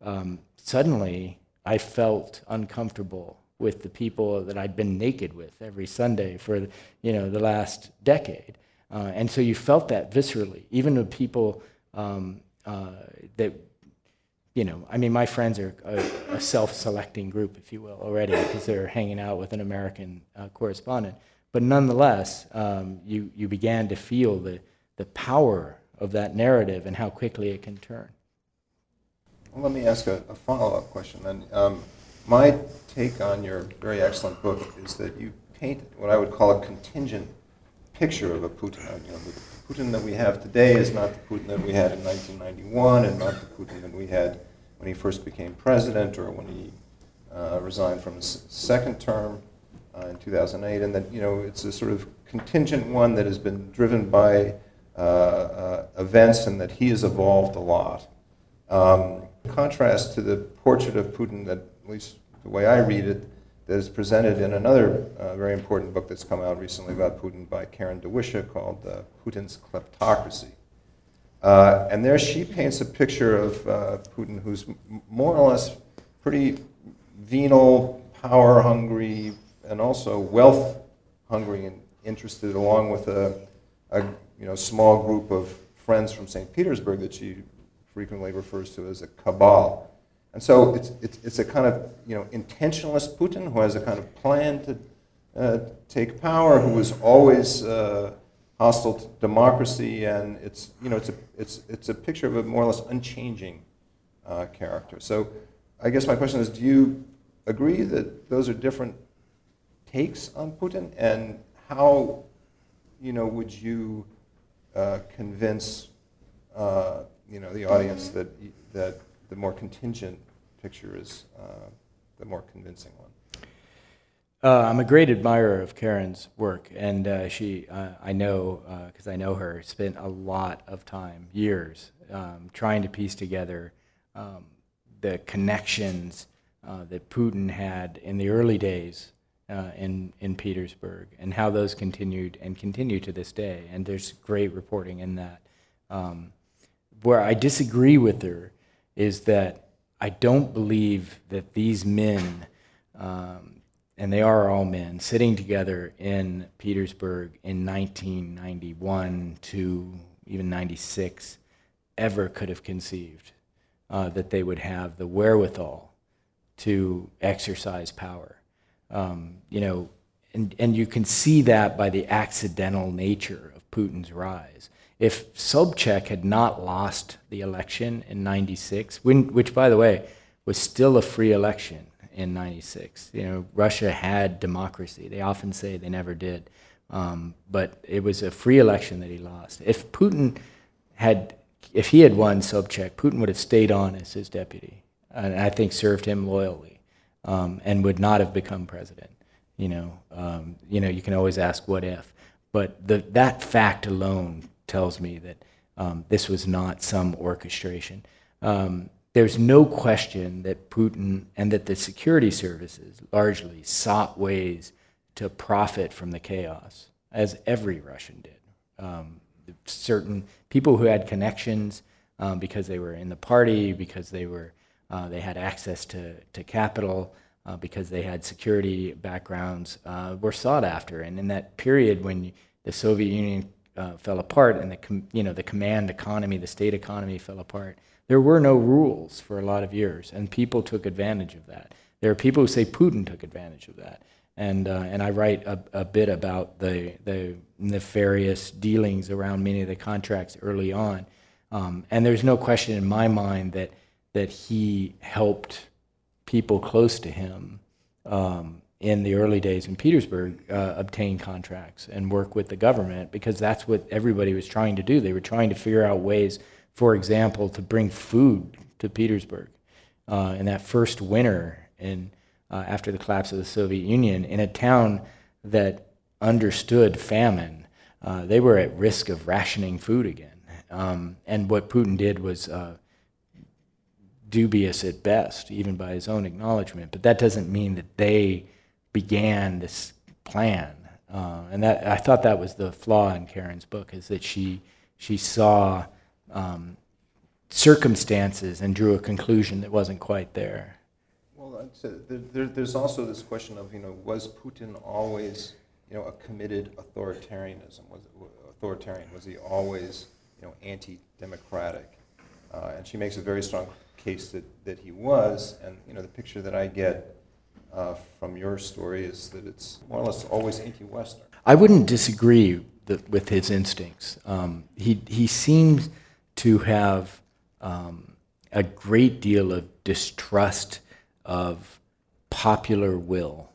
B: um, suddenly I felt uncomfortable with the people that I'd been naked with every Sunday for, you know, the last decade. Uh, and so you felt that viscerally, even the people um, uh, that, you know, I mean, my friends are a, a self-selecting group, if you will, already, because they're hanging out with an American uh, correspondent. But nonetheless, um, you, you began to feel the, the power of that narrative and how quickly it can turn.
A: Well, let me ask a, a follow-up question then. Um, my take on your very excellent book is that you paint what I would call a contingent picture of a Putin. You know, the Putin that we have today is not the Putin that we had in nineteen ninety-one, and not the Putin that we had when he first became president or when he uh, resigned from his second term uh, in two thousand eight. And that, you know, it's a sort of contingent one that has been driven by uh, uh, events, and that he has evolved a lot. Um, in contrast to the portrait of Putin that, at least the way I read it, that is presented in another uh, very important book that's come out recently about Putin by Karen DeWisha called uh, Putin's Kleptocracy. Uh, and there she paints a picture of uh, Putin who's m- more or less pretty venal, power-hungry, and also wealth-hungry and interested, along with a, a you know small group of friends from Saint Petersburg that she frequently refers to as a cabal. And so it's, it's, it's a kind of, you know, intentionalist Putin who has a kind of plan to uh, take power, who is always uh, hostile to democracy, and it's, you know, it's a, it's, it's a picture of a more or less unchanging uh, character. So I guess my question is, do you agree that those are different takes on Putin, and how, you know, would you uh, convince uh, you know, the audience that that the more contingent picture is uh, the more convincing one?
B: Uh, I'm a great admirer of Karen's work, and uh, she, uh, I know, because uh, I know her, spent a lot of time, years, um, trying to piece together um, the connections uh, that Putin had in the early days uh, in in Petersburg, and how those continued and continue to this day. And there's great reporting in that. Um, Where I disagree with her is that I don't believe that these men, um, and they are all men, sitting together in Petersburg in nineteen ninety-one to even ninety-six, ever could have conceived uh, that they would have the wherewithal to exercise power. Um, you know, and, and you can see that by the accidental nature of Putin's rise. If Sobchak had not lost the election in ninety-six, when, which, by the way, was still a free election in ninety-six, you know, Russia had democracy. They often say they never did, um, but it was a free election that he lost. If Putin had, if he had won Sobchak, Putin would have stayed on as his deputy, and I think served him loyally, um, and would not have become president. You know, um, you know, you can always ask what if, but the, that fact alone tells me that um, this was not some orchestration. Um, there's no question that Putin and that the security services largely sought ways to profit from the chaos, as every Russian did. Um, certain people who had connections um, because they were in the party, because they were uh, they had access to, to capital, uh, because they had security backgrounds, uh, were sought after. And in that period when the Soviet Union Uh, fell apart, and the com- you know the command economy, the state economy fell apart, there were no rules for a lot of years, and people took advantage of that. There are people who say Putin took advantage of that, and uh, and I write a, a bit about the the nefarious dealings around many of the contracts early on, um, and there's no question in my mind that that he helped people close to him Um, in the early days in Petersburg, uh, obtain contracts and work with the government, because that's what everybody was trying to do. They were trying to figure out ways, for example, to bring food to Petersburg. Uh, in that first winter in, uh, after the collapse of the Soviet Union, in a town that understood famine, uh, they were at risk of rationing food again. Um, and what Putin did was uh, dubious at best, even by his own acknowledgement, but that doesn't mean that they began this plan, uh, and that I thought that was the flaw in Karen's book, is that she she saw um, circumstances and drew a conclusion that wasn't quite there.
A: Well, I'd say there, there, there's also this question of, you know, was Putin always, you know, a committed authoritarianism? Was authoritarian? Was he always, you know, anti-democratic? Uh, and she makes a very strong case that, that he was. And, you know, the picture that I get uh, from your story is that it's more or less always anti-Western.
B: I wouldn't disagree that, with his instincts. Um, he he seems to have um, a great deal of distrust of popular will.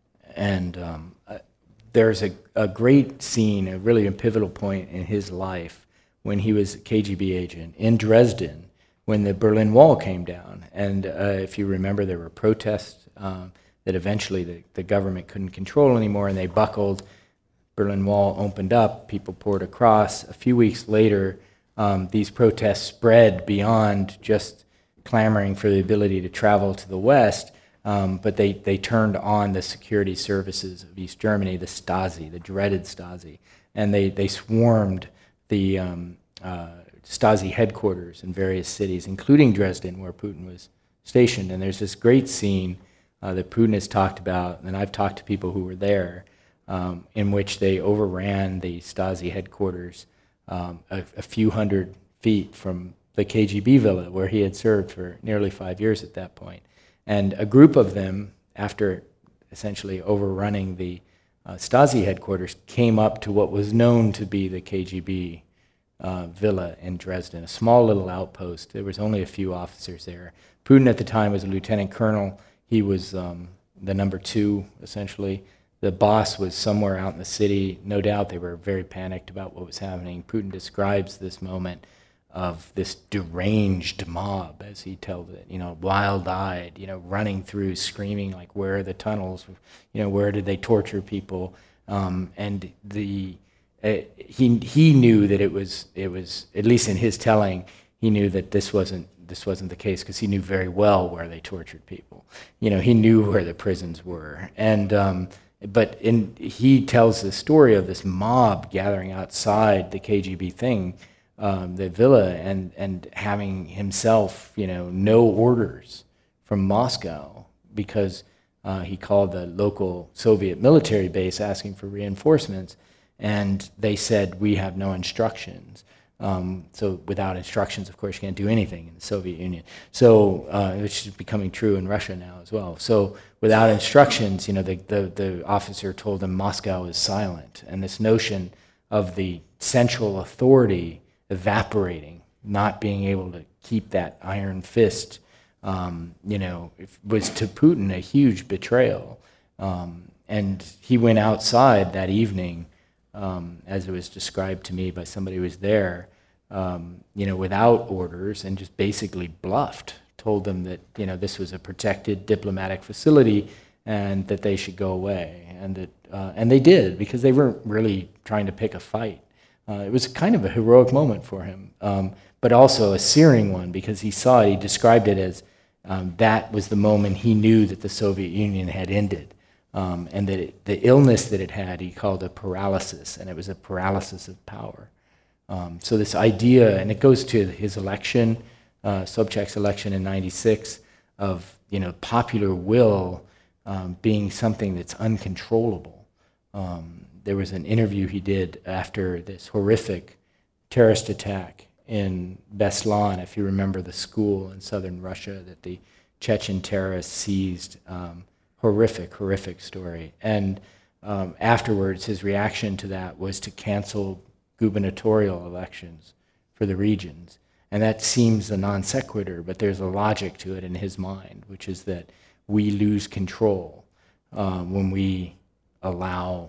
B: And um, uh, there's a, a great scene, a really a pivotal point in his life when he was a K G B agent in Dresden when the Berlin Wall came down. And uh, if you remember, there were protests um, that eventually the, the government couldn't control anymore, and they buckled. Berlin Wall opened up, people poured across. A few weeks later, um, these protests spread beyond just clamoring for the ability to travel to the West, um, but they, they turned on the security services of East Germany, the Stasi, the dreaded Stasi, and they, they swarmed the um, uh, Stasi headquarters in various cities, including Dresden, where Putin was stationed. And there's this great scene uh, that Putin has talked about, and I've talked to people who were there, um, in which they overran the Stasi headquarters um, a, a few hundred feet from the K G B villa where he had served for nearly five years at that point. And a group of them, after essentially overrunning the uh, Stasi headquarters, came up to what was known to be the K G B uh, villa in Dresden, a small little outpost. There was only a few officers there. Putin at the time was a lieutenant colonel. He was um, the number two, essentially. The boss was somewhere out in the city. No doubt they were very panicked about what was happening. Putin describes this moment of this deranged mob, as he tells it, you know, wild-eyed, you know, running through, screaming like, where are the tunnels? You know, where did they torture people? Um, and the uh, he he knew that it was it was at least in his telling, he knew that this wasn't this wasn't the case because he knew very well where they tortured people. You know, he knew where the prisons were, and um, but in he tells the story of this mob gathering outside the K G B thing. Um, the villa and, and having himself, you know, no orders from Moscow because uh, he called the local Soviet military base asking for reinforcements, and they said, we have no instructions. Um, so without instructions, of course, you can't do anything in the Soviet Union. So, uh, which is becoming true in Russia now as well. So without instructions, you know, the, the, the officer told them Moscow is silent, and this notion of the central authority evaporating, not being able to keep that iron fist, um, you know, was to Putin a huge betrayal. Um, and he went outside that evening, um, as it was described to me by somebody who was there, um, you know, without orders and just basically bluffed, told them that, you know, this was a protected diplomatic facility and that they should go away. And, that, uh, and they did, because they weren't really trying to pick a fight. Uh, it was kind of a heroic moment for him, um, but also a searing one because he saw it, he described it as um, that was the moment he knew that the Soviet Union had ended, um, and that it, the illness that it had, he called a paralysis, and it was a paralysis of power. Um, so this idea, and it goes to his election, uh, Sobchak's election in ninety-six, of, you know, popular will um, being something that's uncontrollable. Um, There was an interview he did after this horrific terrorist attack in Beslan, if you remember the school in southern Russia that the Chechen terrorists seized. Um, horrific, horrific story. And um, afterwards, his reaction to that was to cancel gubernatorial elections for the regions. And that seems a non sequitur, but there's a logic to it in his mind, which is that we lose control um, when we allow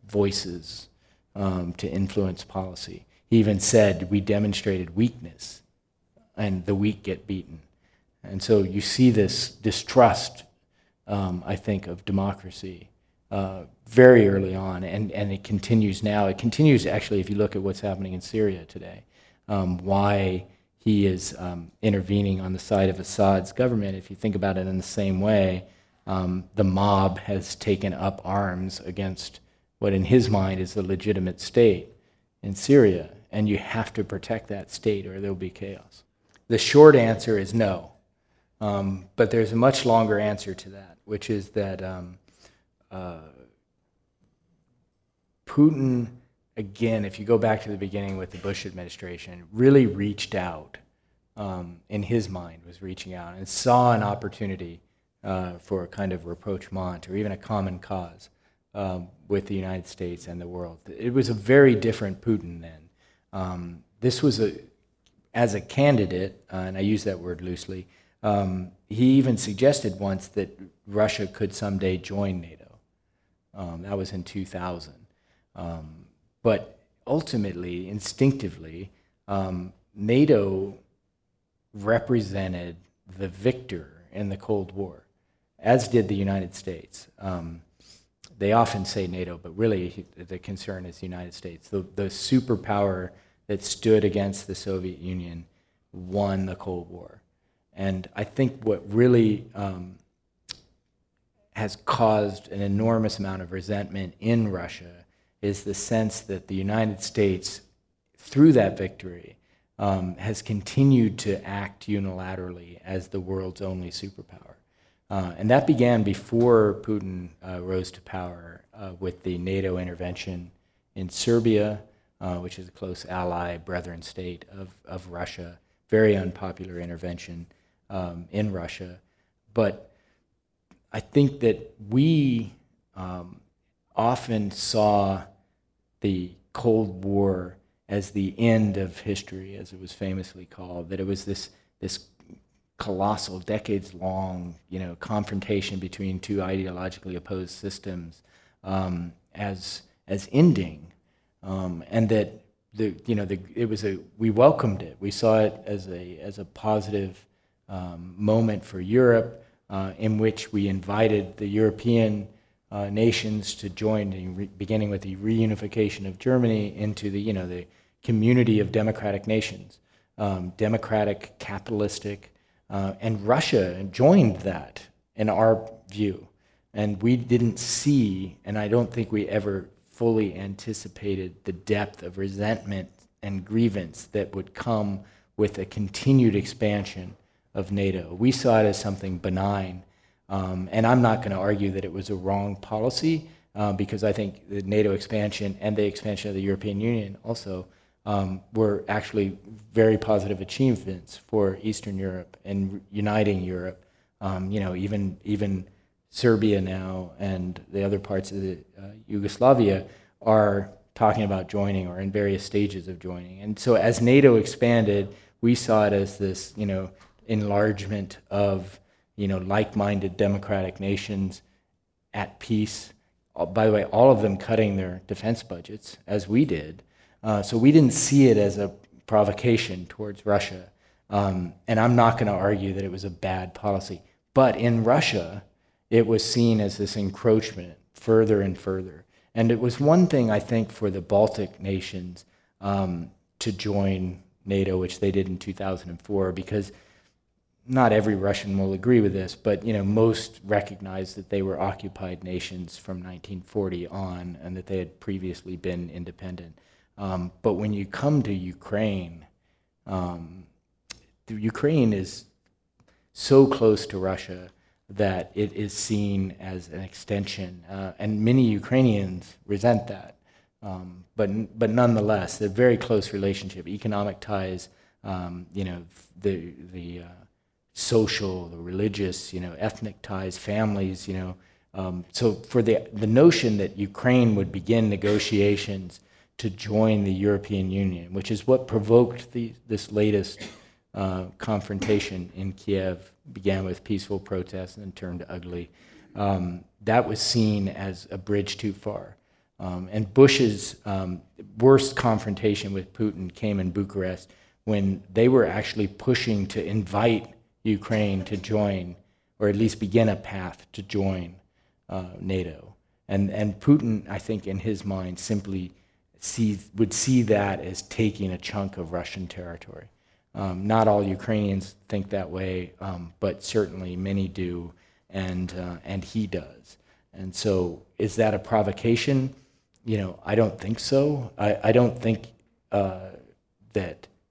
B: voices um, to influence policy. He even said we demonstrated weakness and the weak get beaten. And so you see this distrust, um, I think, of democracy uh, very early on, and, and it continues now. It continues, actually, if you look at what's happening in Syria today, um, why he is um, intervening on the side of Assad's government. If you think about it in the same way, um, the mob has taken up arms against what in his mind is the legitimate state in Syria, and you have to protect that state or there'll be chaos. the short answer is no. Um, but there's a much longer answer to that, which is that um, uh, Putin, again, if you go back to the beginning with the Bush administration, really reached out, um, in his mind, was reaching out and saw an opportunity uh, for a kind of rapprochement or even a common cause um, with the United States and the world. It was a very different Putin then. Um, this was a, as a candidate, uh, and I use that word loosely, um, he even suggested once that Russia could someday join NATO. Um, that was in two thousand. Um, but ultimately, instinctively, um, NATO represented the victor in the Cold War, as did the United States. Um, they often say NATO, but really the concern is the United States. The, the superpower that stood against the Soviet Union won the Cold War. And I think what really um, has caused an enormous amount of resentment in Russia is the sense that the United States, through that victory, um, has continued to act unilaterally as the world's only superpower. Uh, and that began before Putin uh, rose to power uh, with the NATO intervention in Serbia, uh, which is a close ally, brethren state of, of Russia, very unpopular intervention um, in Russia. But I think that we um, often saw the Cold War as the end of history, as it was famously called, that it was this this colossal, decades-long, you know, confrontation between two ideologically opposed systems um, as as ending, um, and that the you know the it was a we welcomed it. We saw it as a as a positive um, moment for Europe, uh, in which we invited the European Uh, nations to join, re- beginning with the reunification of Germany into the, you know, the community of democratic nations, um, democratic, capitalistic, uh, and Russia joined that in our view. And we didn't see, and I don't think we ever fully anticipated the depth of resentment and grievance that would come with a continued expansion of NATO. We saw it as something benign. Um, and I'm not going to argue that it was a wrong policy, uh, because I think the NATO expansion and the expansion of the European Union also um, were actually very positive achievements for Eastern Europe and uniting Europe. Um, you know, even even Serbia now and the other parts of the, uh, Yugoslavia are talking about joining or in various stages of joining. And so as NATO expanded, we saw it as this, you know, enlargement of you know, like-minded democratic nations at peace. By the way, all of them cutting their defense budgets, as we did. Uh, so we didn't see it as a provocation towards Russia. Um, and I'm not going to argue that it was a bad policy. But in Russia, it was seen as this encroachment further and further. And it was one thing, I think, for the Baltic nations um, to join NATO, which they did in two thousand four, because not every Russian will agree with this, but you know, most recognize that they were occupied nations from nineteen forty on, and that they had previously been independent. Um, but when you come to Ukraine, um, the Ukraine is so close to Russia that it is seen as an extension, uh, and many Ukrainians resent that. Um, but but nonetheless, they're very close relationship, economic ties, um, you know, the the uh, social, the religious, you know, ethnic ties, families, you know. Um, so for the the notion that Ukraine would begin negotiations to join the European Union, which is what provoked the, this latest uh, confrontation in Kiev, began with peaceful protests and then turned ugly. Um, that was seen as a bridge too far. Um, and Bush's um, worst confrontation with Putin came in Bucharest, when they were actually pushing to invite Ukraine to join, or at least begin a path to join uh, NATO. And and Putin, I think, in his mind, simply sees, would see that as taking a chunk of Russian territory. Um, not all Ukrainians think that way, um, but certainly many do, and uh, and he does. And so, is that a provocation? You know, I don't think so. I, I don't think uh, that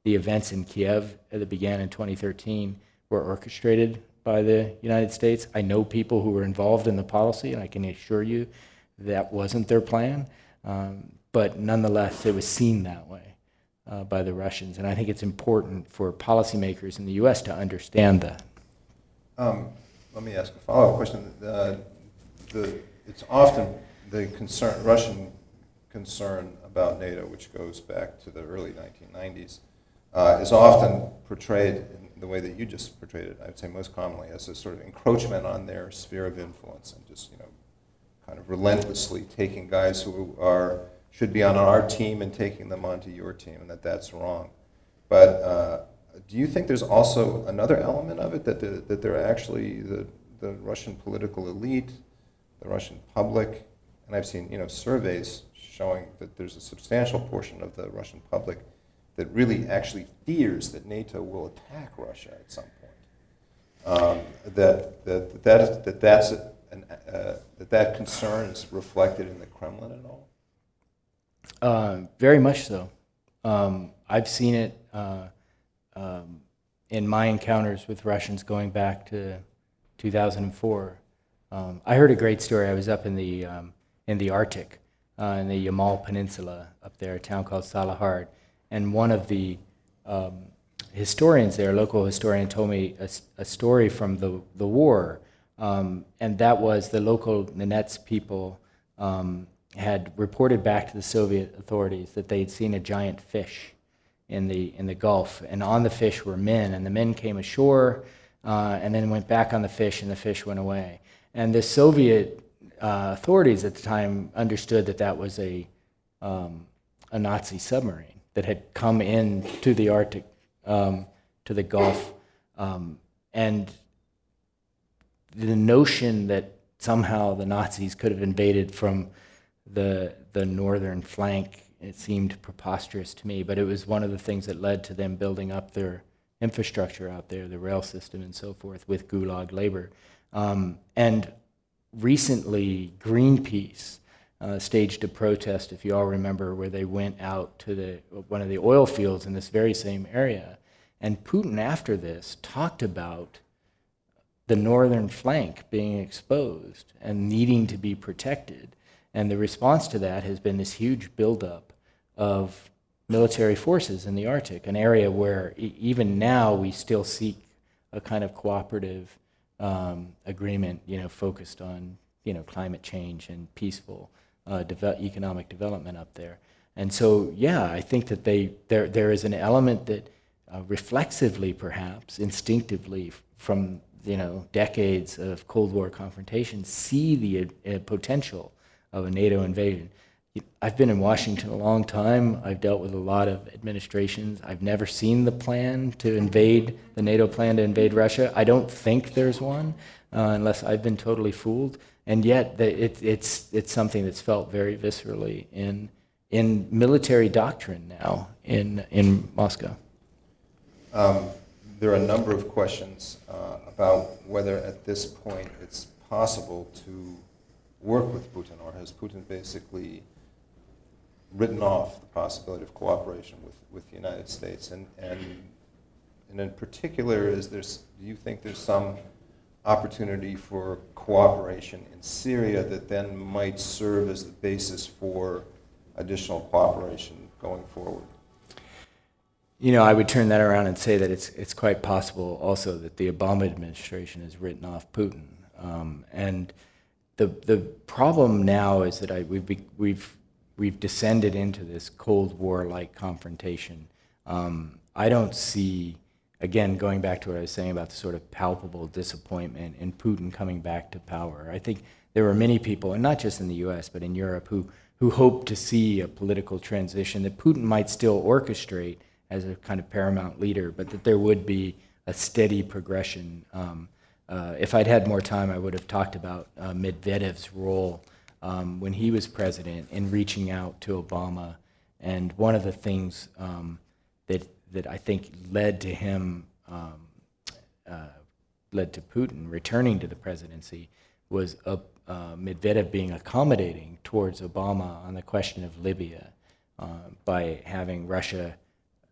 B: the events in Kiev that began in twenty thirteen were orchestrated by the United States. I know people who were involved in the policy, and I can assure you that wasn't their plan. Um, but nonetheless, it was seen that way uh, by the Russians. And I think it's important for policymakers in the U S to understand that.
A: Um, let me ask a follow-up question. Uh, the, it's often the concern, Russian concern about NATO, which goes back to the early nineteen nineties, uh, is often portrayed in the way that you just portrayed it, I would say most commonly, as a sort of encroachment on their sphere of influence and just, you know, kind of relentlessly taking guys who are should be on our team and taking them onto your team, and that that's wrong. But uh, do you think there's also another element of it, that the, that they're actually the, the Russian political elite, the Russian public, and I've seen, you know, surveys showing that there's a substantial portion of the Russian public that really actually fears that NATO will attack Russia at some point. Um, that, that, that, is, that, that's a, an, uh, that that concern is reflected in the Kremlin at all?
B: Uh, very much so. Um, I've seen it uh, um, in my encounters with Russians going back to two thousand four. Um, I heard a great story. I was up in the um, in the Arctic, uh, in the Yamal Peninsula up there, a town called Salahard, and one of the um, historians there, a local historian, told me a, a story from the the war, um, and that was the local Nenets people um, had reported back to the Soviet authorities that they'd seen a giant fish in the in the Gulf, and on the fish were men, and the men came ashore uh, and then went back on the fish, and the fish went away. And the Soviet uh, authorities at the time understood that that was a um, a Nazi submarine that had come in to the Arctic, um, to the Gulf, um, and the notion that somehow the Nazis could have invaded from the the northern flank, it seemed preposterous to me, but it was one of the things that led to them building up their infrastructure out there, the rail system and so forth, with Gulag labor. Um, and recently, Greenpeace uh, staged a protest, if you all remember, where they went out to the one of the oil fields in this very same area. And Putin, after this, talked about the northern flank being exposed and needing to be protected. And the response to that has been this huge buildup of military forces in the Arctic, an area where e- even now we still seek a kind of cooperative um, agreement, you know, focused on, you know, climate change and peaceful uh, deve- economic development up there. And so, yeah, I think that they there there is an element that uh, reflexively, perhaps instinctively, from you know decades of Cold War confrontation, see the uh, potential of a NATO invasion. I've been in Washington a long time. I've dealt with a lot of administrations. I've never seen the plan to invade, the NATO plan to invade Russia. I don't think there's one, uh, unless I've been totally fooled. And yet, the, it, it's it's something that's felt very viscerally in in military doctrine now in in Moscow.
A: Um, there are a number of questions uh, about whether at this point it's possible to work with Putin, or has Putin basically written off the possibility of cooperation with, with the United States? And, and and in particular, is there's do you think there's some opportunity for cooperation in Syria that then might serve as the basis for additional cooperation going forward?
B: You know, I would turn that around and say that it's it's quite possible also that the Obama administration has written off Putin. Um, and the the problem now is that I, we've be, we've we've descended into this Cold War-like confrontation. Um, I don't see, again, going back to what I was saying about the sort of palpable disappointment in Putin coming back to power. I think there were many people, and not just in the U S, but in Europe, who who hoped to see a political transition that Putin might still orchestrate as a kind of paramount leader, but that there would be a steady progression. Um, uh, if I'd had more time, I would have talked about uh, Medvedev's role um, when he was president in reaching out to Obama. And one of the things um, that that I think led to him, um, uh, led to Putin returning to the presidency was uh, uh, Medvedev being accommodating towards Obama on the question of Libya uh, by having Russia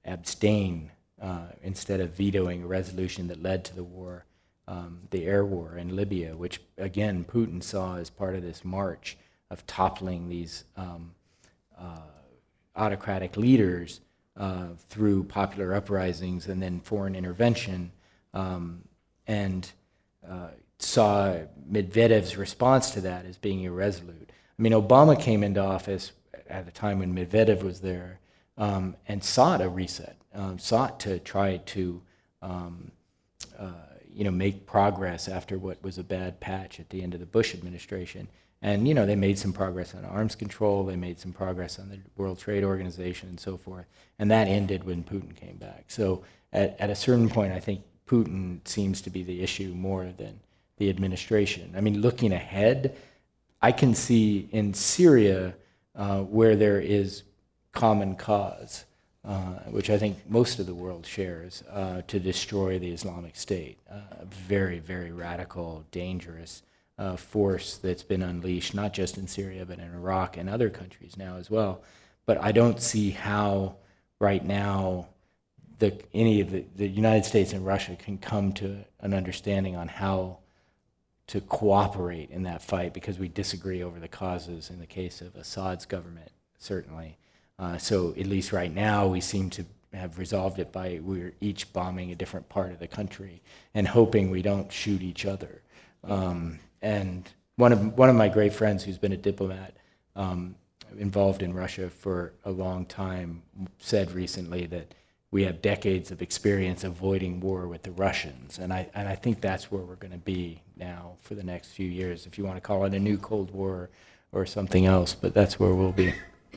B: abstain uh, instead of vetoing a resolution that led to the war, um, the air war in Libya, which again Putin saw as part of this march of toppling these um, uh, autocratic leaders uh, through popular uprisings and then foreign intervention, um, and uh, saw Medvedev's response to that as being irresolute. I mean, Obama came into office at a time when Medvedev was there um, and sought a reset, um, sought to try to um, uh, you know, make progress after what was a bad patch at the end of the Bush administration. And, you know, they made some progress on arms control, they made some progress on the World Trade Organization and so forth, and that ended when Putin came back. So at, at a certain point, I think Putin seems to be the issue more than the administration. I mean, looking ahead, I can see in Syria uh, where there is common cause, uh, which I think most of the world shares, uh, to destroy the Islamic State, uh, a very, very radical, dangerous Uh, force that's been unleashed, not just in Syria, but in Iraq and other countries now as well. But I don't see how right now the, any of the, the United States and Russia can come to an understanding on how to cooperate in that fight, because we disagree over the causes in the case of Assad's government, certainly. Uh, so at least right now we seem to have resolved it by we're each bombing a different part of the country and hoping we don't shoot each other. Um, And one of one of my great friends, who's been a diplomat um, involved in Russia for a long time, said recently that we have decades of experience avoiding war with the Russians, and I and I think that's where we're going to be now for the next few years, if you want to call it a new Cold War or something else. But that's where we'll be.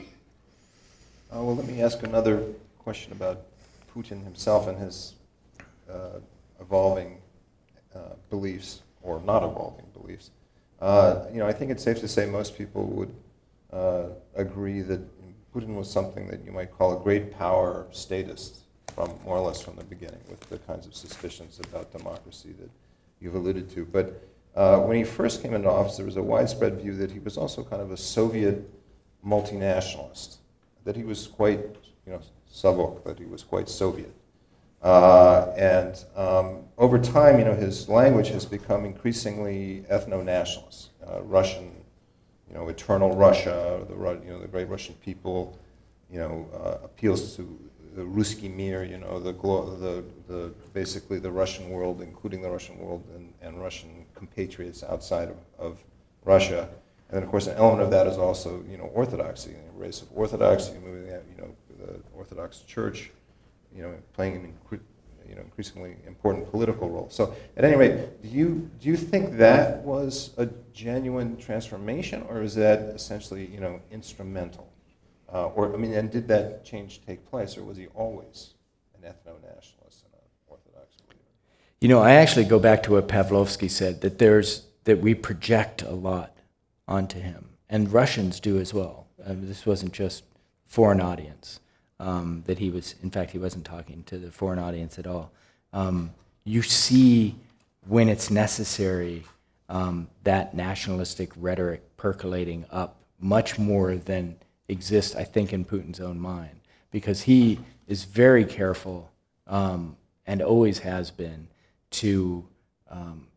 A: Uh, well, let me ask another question about Putin himself and his uh, evolving uh, beliefs. Or not evolving beliefs. Uh, you know, I think it's safe to say most people would uh, agree that Putin was something that you might call a great power statist from more or less from the beginning, with the kinds of suspicions about democracy that you've alluded to. But uh, when he first came into office, there was a widespread view that he was also kind of a Soviet multinationalist, that he was quite, you know, Savok, that he was quite Soviet. Uh, and um, over time, you know, his language has become increasingly ethno-nationalist. Uh, Russian, you know, eternal Russia, the you know the great Russian people, you know, uh, appeals to the Ruski Mir, you know, the the the basically the Russian world, including the Russian world and, and Russian compatriots outside of, of Russia. And then, of course, an element of that is also, you know, orthodoxy, you know, race of orthodoxy, moving out, you know, the Orthodox Church, you know, playing an incre- you know, increasingly important political role. So, at any rate, do you do you think that was a genuine transformation, or is that essentially, you know, instrumental? Uh, or I mean, and did that change take place, or was he always an ethno-nationalist and an Orthodox believer?
B: You know, I actually go back to what Pavlovsky said, that there's that we project a lot onto him, and Russians do as well. Um, this wasn't just foreign audience. Um, that he was, in fact, he wasn't talking to the foreign audience at all. Um, you see when it's necessary um, that nationalistic rhetoric percolating up much more than exists, I think, in Putin's own mind, because he is very careful um, and always has been to um,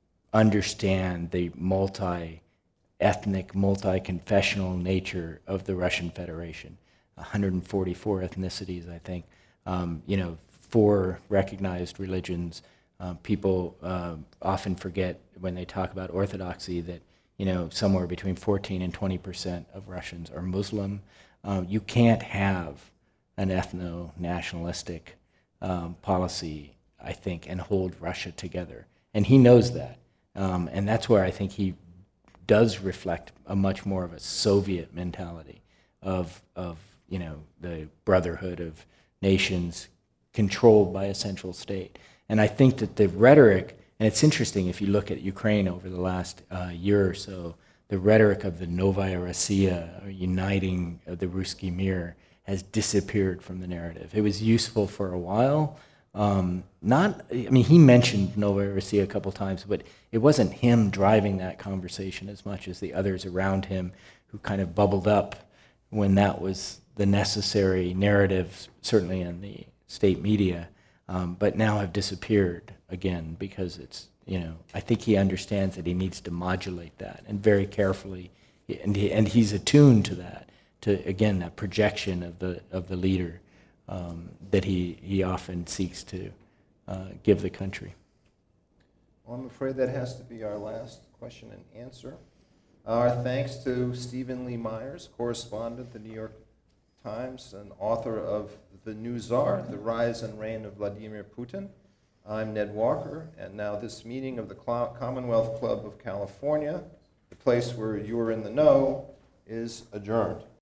B: understand the multi-ethnic, multi-confessional nature of the Russian Federation. one hundred forty-four ethnicities, I think, um, you know, four recognized religions. Uh, people uh, often forget when they talk about orthodoxy that, you know, somewhere between fourteen and twenty percent of Russians are Muslim. Um, you can't have an ethno-nationalistic um, policy, I think, and hold Russia together. And he knows that. Um, and that's where I think he does reflect a much more of a Soviet mentality of, of you know, the brotherhood of nations controlled by a central state. And I think that the rhetoric, and it's interesting if you look at Ukraine over the last uh, year or so, the rhetoric of the Novaya Rossiya, or uniting of the Ruski Mir, has disappeared from the narrative. It was useful for a while. Um, not, I mean, he mentioned Novaya Rossiya a couple times, but it wasn't him driving that conversation as much as the others around him who kind of bubbled up when that was the necessary narratives, certainly in the state media, um, but now have disappeared again because it's, you know, I think he understands that he needs to modulate that and very carefully, and, he, and he's attuned to that, to, again, that projection of the, of the leader um, that he, he often seeks to uh, give the country.
A: Well, I'm afraid that has to be our last question and answer. Our thanks to Stephen Lee Myers, correspondent at the New York Times and author of The New Tsar, The Rise and Reign of Vladimir Putin. I'm Ned Walker, and now this meeting of the Commonwealth Club of California, the place where you're in the know, is adjourned.